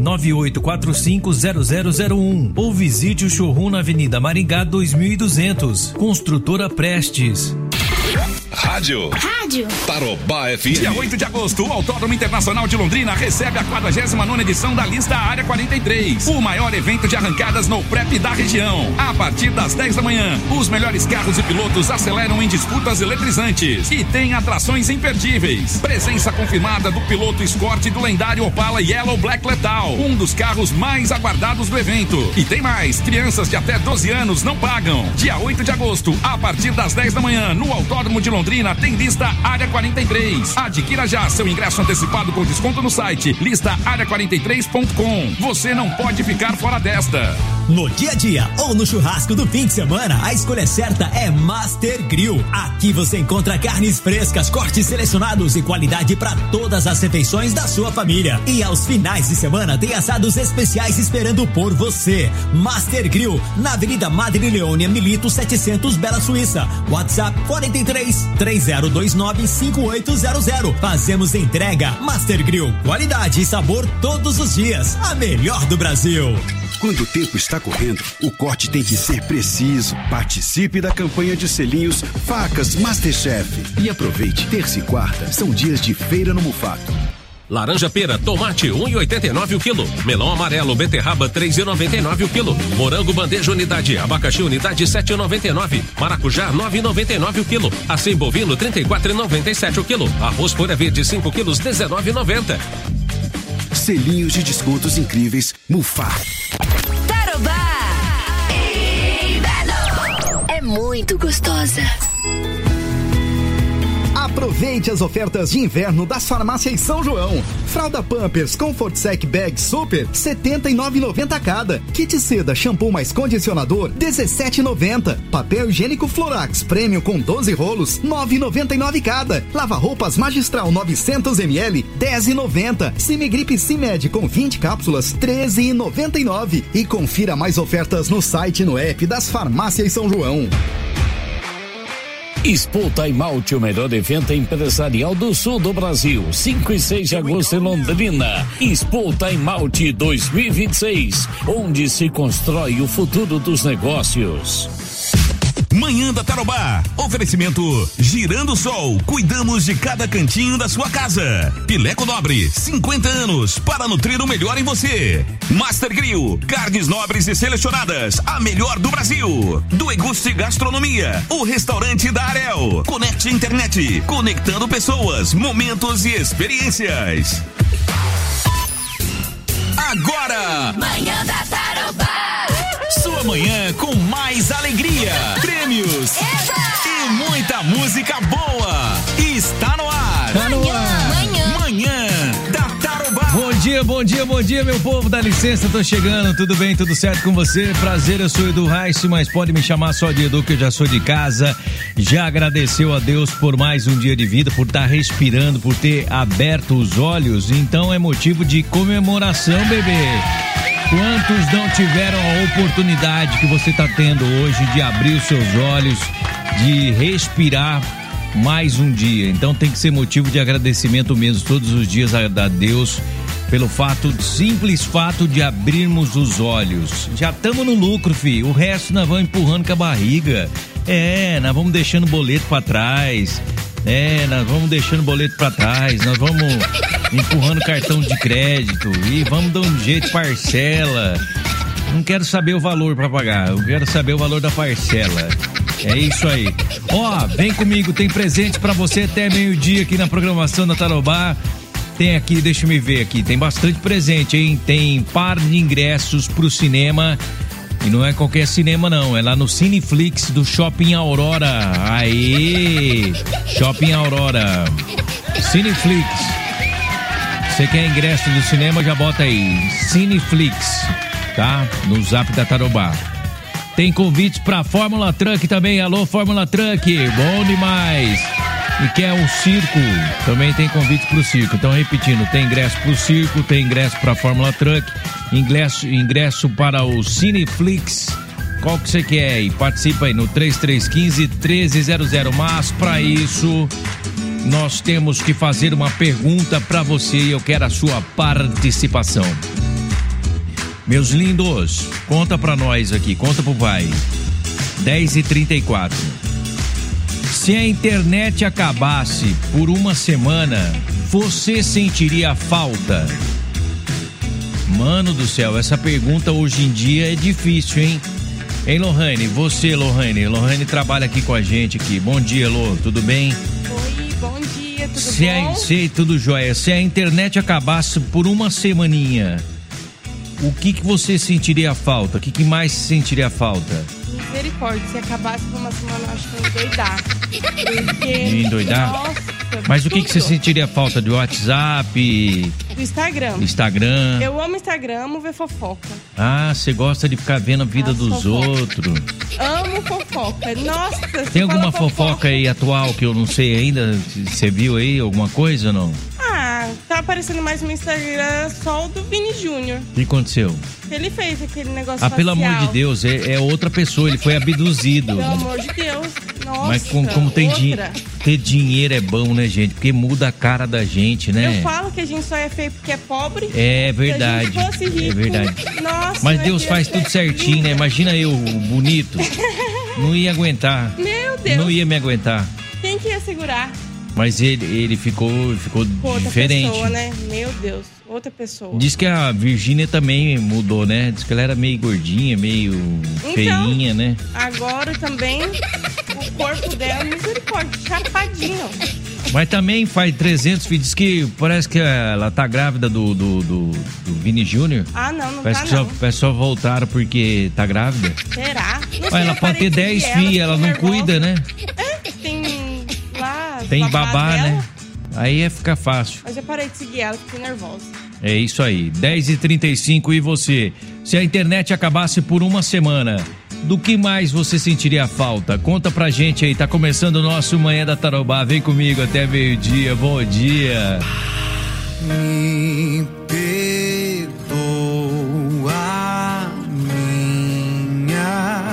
99845 0001 ou visite o showroom na Avenida Maringá 2200. Construtora Prestes. Rádio Tarobá FM. Dia 8 de agosto, o Autódromo Internacional de Londrina recebe a 49ª edição da lista Área 43, o maior evento de arrancadas no prep da região. A partir das 10 da manhã, os melhores carros e pilotos aceleram em disputas eletrizantes e tem atrações imperdíveis. Presença confirmada do piloto escorte do lendário Opala Yellow Black Lethal, um dos carros mais aguardados do evento. E tem mais, crianças de até 12 anos não pagam. Dia 8 de agosto, a partir das 10 da manhã, no Autódromo de Londrina tem lista Área 43. Adquira já seu ingresso antecipado com desconto no site listaarea43.com. Você não pode ficar fora desta. No dia a dia ou no churrasco do fim de semana, a escolha certa é Master Grill. Aqui você encontra carnes frescas, cortes selecionados e qualidade para todas as refeições da sua família. E aos finais de semana tem assados especiais esperando por você. Master Grill, na Avenida Madre Leônia Milito 700, Bela Suíça. WhatsApp 43 3029 5800. Fazemos entrega. Master Grill, qualidade e sabor todos os dias. A melhor do Brasil. Quando o tempo está correndo, o corte tem que ser preciso. Participe da campanha de selinhos Facas Masterchef. E aproveite, terça e quarta são dias de feira no Mufato. Laranja pera, tomate 1,89 o quilo. Melão amarelo, beterraba 3,99 o quilo. Morango bandeja unidade, abacaxi unidade 7,99. Maracujá 9,99 o quilo. Acém bovino 34,97 o quilo. Arroz folha verde 5 quilos 19,90. Selinhos de descontos incríveis Mufato. Tarobá é muito gostosa. Aproveite as ofertas de inverno das farmácias São João. Fralda Pampers Comfort Sec Bag Super, R$ 79,90 cada. Kit seda shampoo mais condicionador, R$ 17,90. Papel higiênico Florax Premium com 12 rolos, R$ 9,99 cada. Lava-roupas Magistral 900 ml, R$ 10,90. Cimigripe Cimed com 20 cápsulas, R$ 13,99. E confira mais ofertas no site e no app das farmácias São João. Expo Time Out, o melhor evento empresarial do sul do Brasil. 5 e 6 de agosto em Londrina. Expo Time Out 2026, onde se constrói o futuro dos negócios. Manhã da Tarobá. Oferecimento Girando Sol. Cuidamos de cada cantinho da sua casa. Pileco Nobre, 50 anos para nutrir o melhor em você. Master Grill, carnes nobres e selecionadas, a melhor do Brasil. Do Eguste Gastronomia, o restaurante da Arel. Conecte Internet, conectando pessoas, momentos e experiências. Agora, Manhã da Tarobá. Sua manhã com mais alegria, prêmios e muita música boa. Está no ar. Tá no ar. Manhã da Tarobá. Bom dia, meu povo. Dá licença, tô chegando. Tudo bem, tudo certo com você? Prazer, eu sou Edu Reis, mas pode me chamar só de Edu, que eu já sou de casa. Já agradeceu a Deus por mais um dia de vida, por estar respirando, por ter aberto os olhos. Então é motivo de comemoração, bebê. Quantos não tiveram a oportunidade que você está tendo hoje de abrir os seus olhos, de respirar mais um dia? Então tem que ser motivo de agradecimento mesmo todos os dias a Deus pelo simples fato de abrirmos os olhos. Já estamos no lucro, filho. O resto nós vamos empurrando com a barriga. Nós vamos deixando boleto para trás. Nós vamos deixando boleto pra trás, nós vamos empurrando cartão de crédito e vamos dar um jeito, parcela. Não quero saber o valor pra pagar, eu quero saber o valor da parcela. É isso aí. Vem comigo, tem presente pra você até meio-dia aqui na programação da Tarobá. Tem aqui, deixa eu me ver aqui, tem bastante presente, hein? Tem par de ingressos pro cinema. E não é qualquer cinema não, é lá no Cineflix do Shopping Aurora. Aê! Shopping Aurora. Cineflix. Você quer ingresso do cinema, já bota aí. Cineflix, tá? No Zap da Tarobá. Tem convites pra Fórmula Truck também. Alô, Fórmula Truck. Bom demais. e quer o circo, também tem convite pro circo. Então, repetindo, tem ingresso pro circo, tem ingresso pra Fórmula Truck, ingresso para o Cineflix. Qual que você quer aí? Participa aí no 3315-1300. Mas para isso, nós temos que fazer uma pergunta para você e eu quero a sua participação. Meus lindos, conta pra nós aqui, conta pro pai. 10h34. Se a internet acabasse por uma semana, você sentiria falta? Mano do céu, essa pergunta hoje em dia é difícil, hein? Hein, Lohane? Você, Lohane. Lohane trabalha aqui com a gente aqui. Bom dia, Lô, tudo bem? Oi, bom dia, tudo bom? Tudo jóia. Se a internet acabasse por uma semaninha, o que você sentiria falta? O que mais sentiria falta? Misericórdia, se acabasse por uma semana, eu acho que eu ia endoidar. Porque... Endoidar? Nossa, mas o que você sentiria falta? Do WhatsApp? Do Instagram. Instagram. Eu amo Instagram, amo ver fofoca. Ah, você gosta de ficar vendo a vida dos outros. Amo fofoca. Nossa, tem alguma fofoca aí atual que eu não sei ainda? Você viu aí alguma coisa ou não? Ah, tá aparecendo mais no Instagram só o do Vini Júnior. O que aconteceu? Ele fez aquele negócio facial. Pelo amor de Deus, é outra pessoa, ele foi abduzido. Pelo amor de Deus, nossa. Mas como ter dinheiro é bom, né, gente? Porque muda a cara da gente, né? Eu falo que a gente só é feio porque é pobre. É verdade. Se a gente fosse rico, é verdade. Nossa, mas Deus faz tudo certinho, né? Imagina eu, bonito. Não ia aguentar. Meu Deus. Não ia me aguentar. Quem que ia segurar? Mas ele ficou diferente. Outra pessoa, né? Meu Deus, outra pessoa. Diz que a Virgínia também mudou, né? Diz que ela era meio gordinha, meio feinha, né? Agora também o corpo dela, misericórdia, chapadinho. Mas também faz 300 filhos. Diz que parece que ela tá grávida do Vini Júnior. Ah, não parece tá que não. Parece que só voltaram porque tá grávida. Será? Mas ela pode ter 10 filhos, ela não cuida, né? Tem lá... Tem babá, né? Aí ia ficar fácil. Mas eu parei de seguir ela, fiquei nervosa. É isso aí, 10h35. E você? Se a internet acabasse por uma semana, do que mais você sentiria falta? Conta pra gente aí, tá começando o nosso Manhã da Tarobá. Vem comigo até meio-dia, bom dia. Me perdoa minha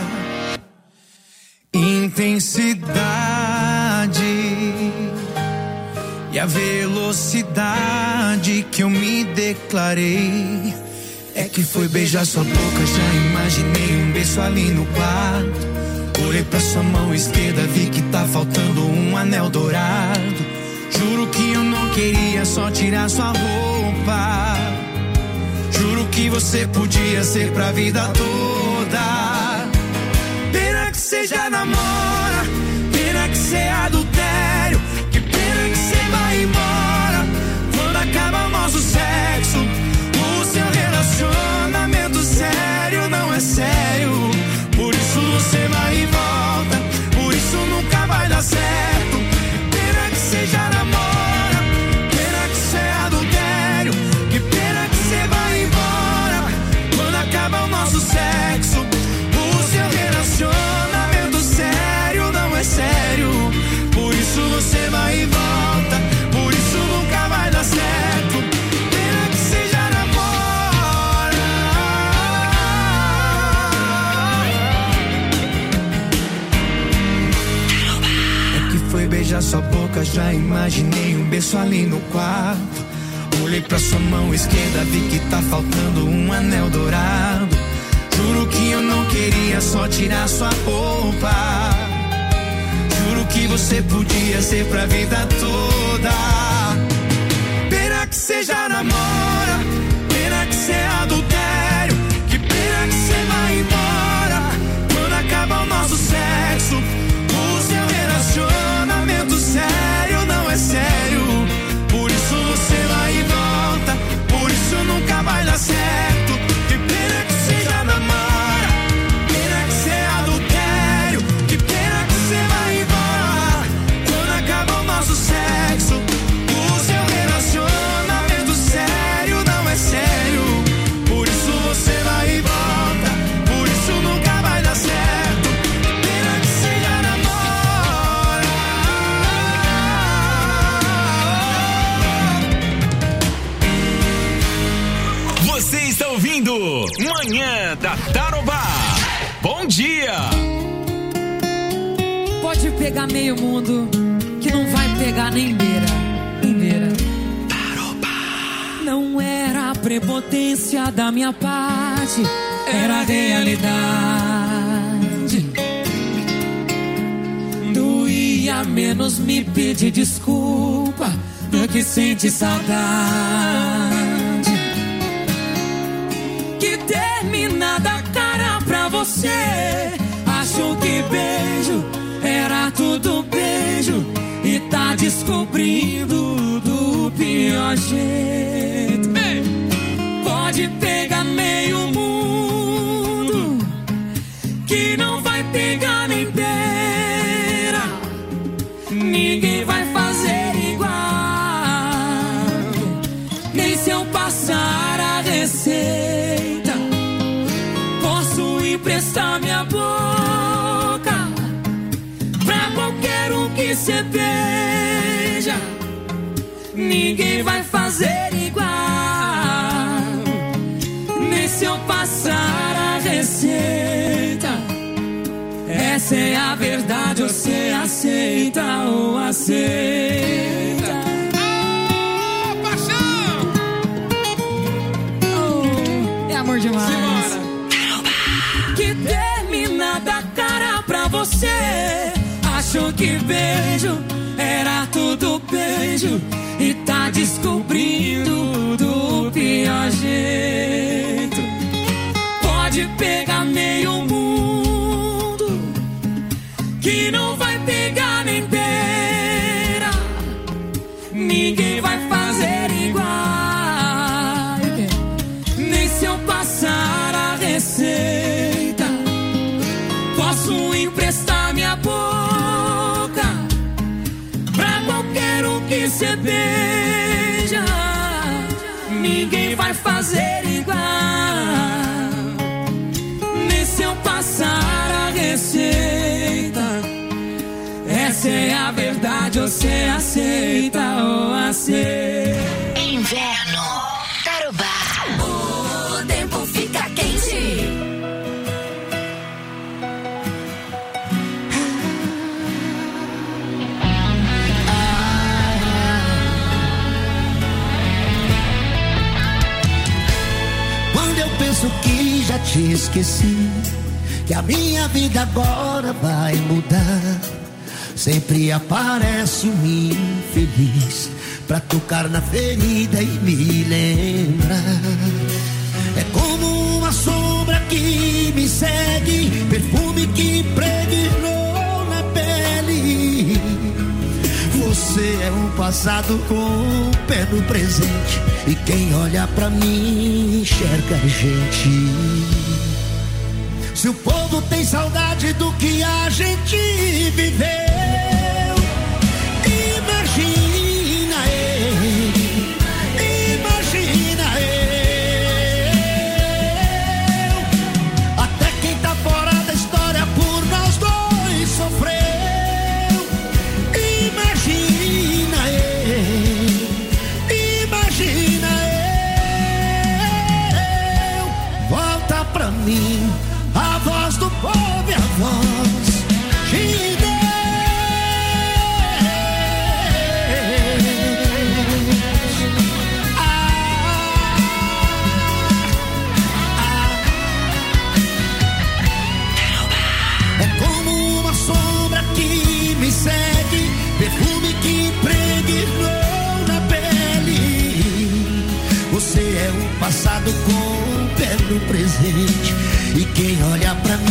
intensidade e a velocidade que eu me declarei. É que foi beijar sua boca, já imaginei um beijo ali no quarto. Olhei pra sua mão esquerda, vi que tá faltando um anel dourado. Juro que eu não queria só tirar sua roupa. Juro que você podia ser pra vida toda. Pena que você já namora, pena que você é adultério. Que pena que você vai embora quando acaba o nosso sexo. O seu relacionamento sério não é sério. Por isso você vai e volta, por isso nunca vai dar certo. Pena que você já namora, pena que você é adultério. Que pena que você vai embora quando acaba o nosso sexo. O seu relacionamento sério não é sério. Por isso você vai e volta, por isso nunca vai dar certo. Pena que você já namora. É que foi beijar sua boca, já imaginei um beijo ali no quarto. Olhei pra sua mão esquerda, vi que tá faltando um anel dourado. Juro que eu não queria só tirar sua roupa. Juro que você podia ser pra vida toda. Pena que você já namora, pena que você é adultério. Que pena que você vai embora quando acaba o nosso sexo. O seu relacionamento sério não é sério. Por isso você vai e volta, por isso nunca vai dar certo. Que pena que você já namora, pena que você é adultério. Que pena que você vai embora quando acaba o nosso sexo. O seu relacionamento sério não é sério. Por isso dia. Pode pegar meio mundo, que não vai pegar nem beira. Não era a prepotência da minha parte, era a realidade. Doía menos me pedir desculpa do que sente saudade. Que termina da cara pra você, achou que beijo era tudo beijo e tá descobrindo do pior jeito. Pode pegar meio mundo, que não vai pegar nem beira. Ninguém vai fazer igual, nem se eu passar a receita. Posso emprestar minha boca pra qualquer um que cê beija. Ninguém vai fazer igual, nem se eu passar a receita. Essa é a verdade, você aceita ou aceita? Oh, paixão! Oh, é amor demais. Que termina da cara pra você, achou que beijo era tudo beijo e tá descobrindo do pior jeito. Pode pegar meio mundo, que não vai pegar nem beira. Ninguém vai fazer igual, nem se eu passar a receita. Posso emprestar minha boca pra qualquer um que cê beija. Ninguém vai fazer igual, nem se eu passar a receita. Essa é a verdade, você aceita ou aceita? Inverno, Tarobá. O tempo fica quente. Quando eu penso que já te esqueci, que a minha vida agora vai mudar, sempre aparece um infeliz pra tocar na ferida e me lembrar. É como uma sombra que me segue, perfume que impregnou na pele. Você é um passado com o pé no presente, e quem olha pra mim enxerga a gente. Se o povo tem saudade do que a gente viveu, imagina eu, imagina eu. Até quem tá fora da história por nós dois sofreu. Imagina eu, imagina eu. Volta pra mim a voz do povo e a voz de Deus. É como uma sombra que me segue, perfume que impregnou na pele. Você é o passado com o pé no presente, e quem olha pra mim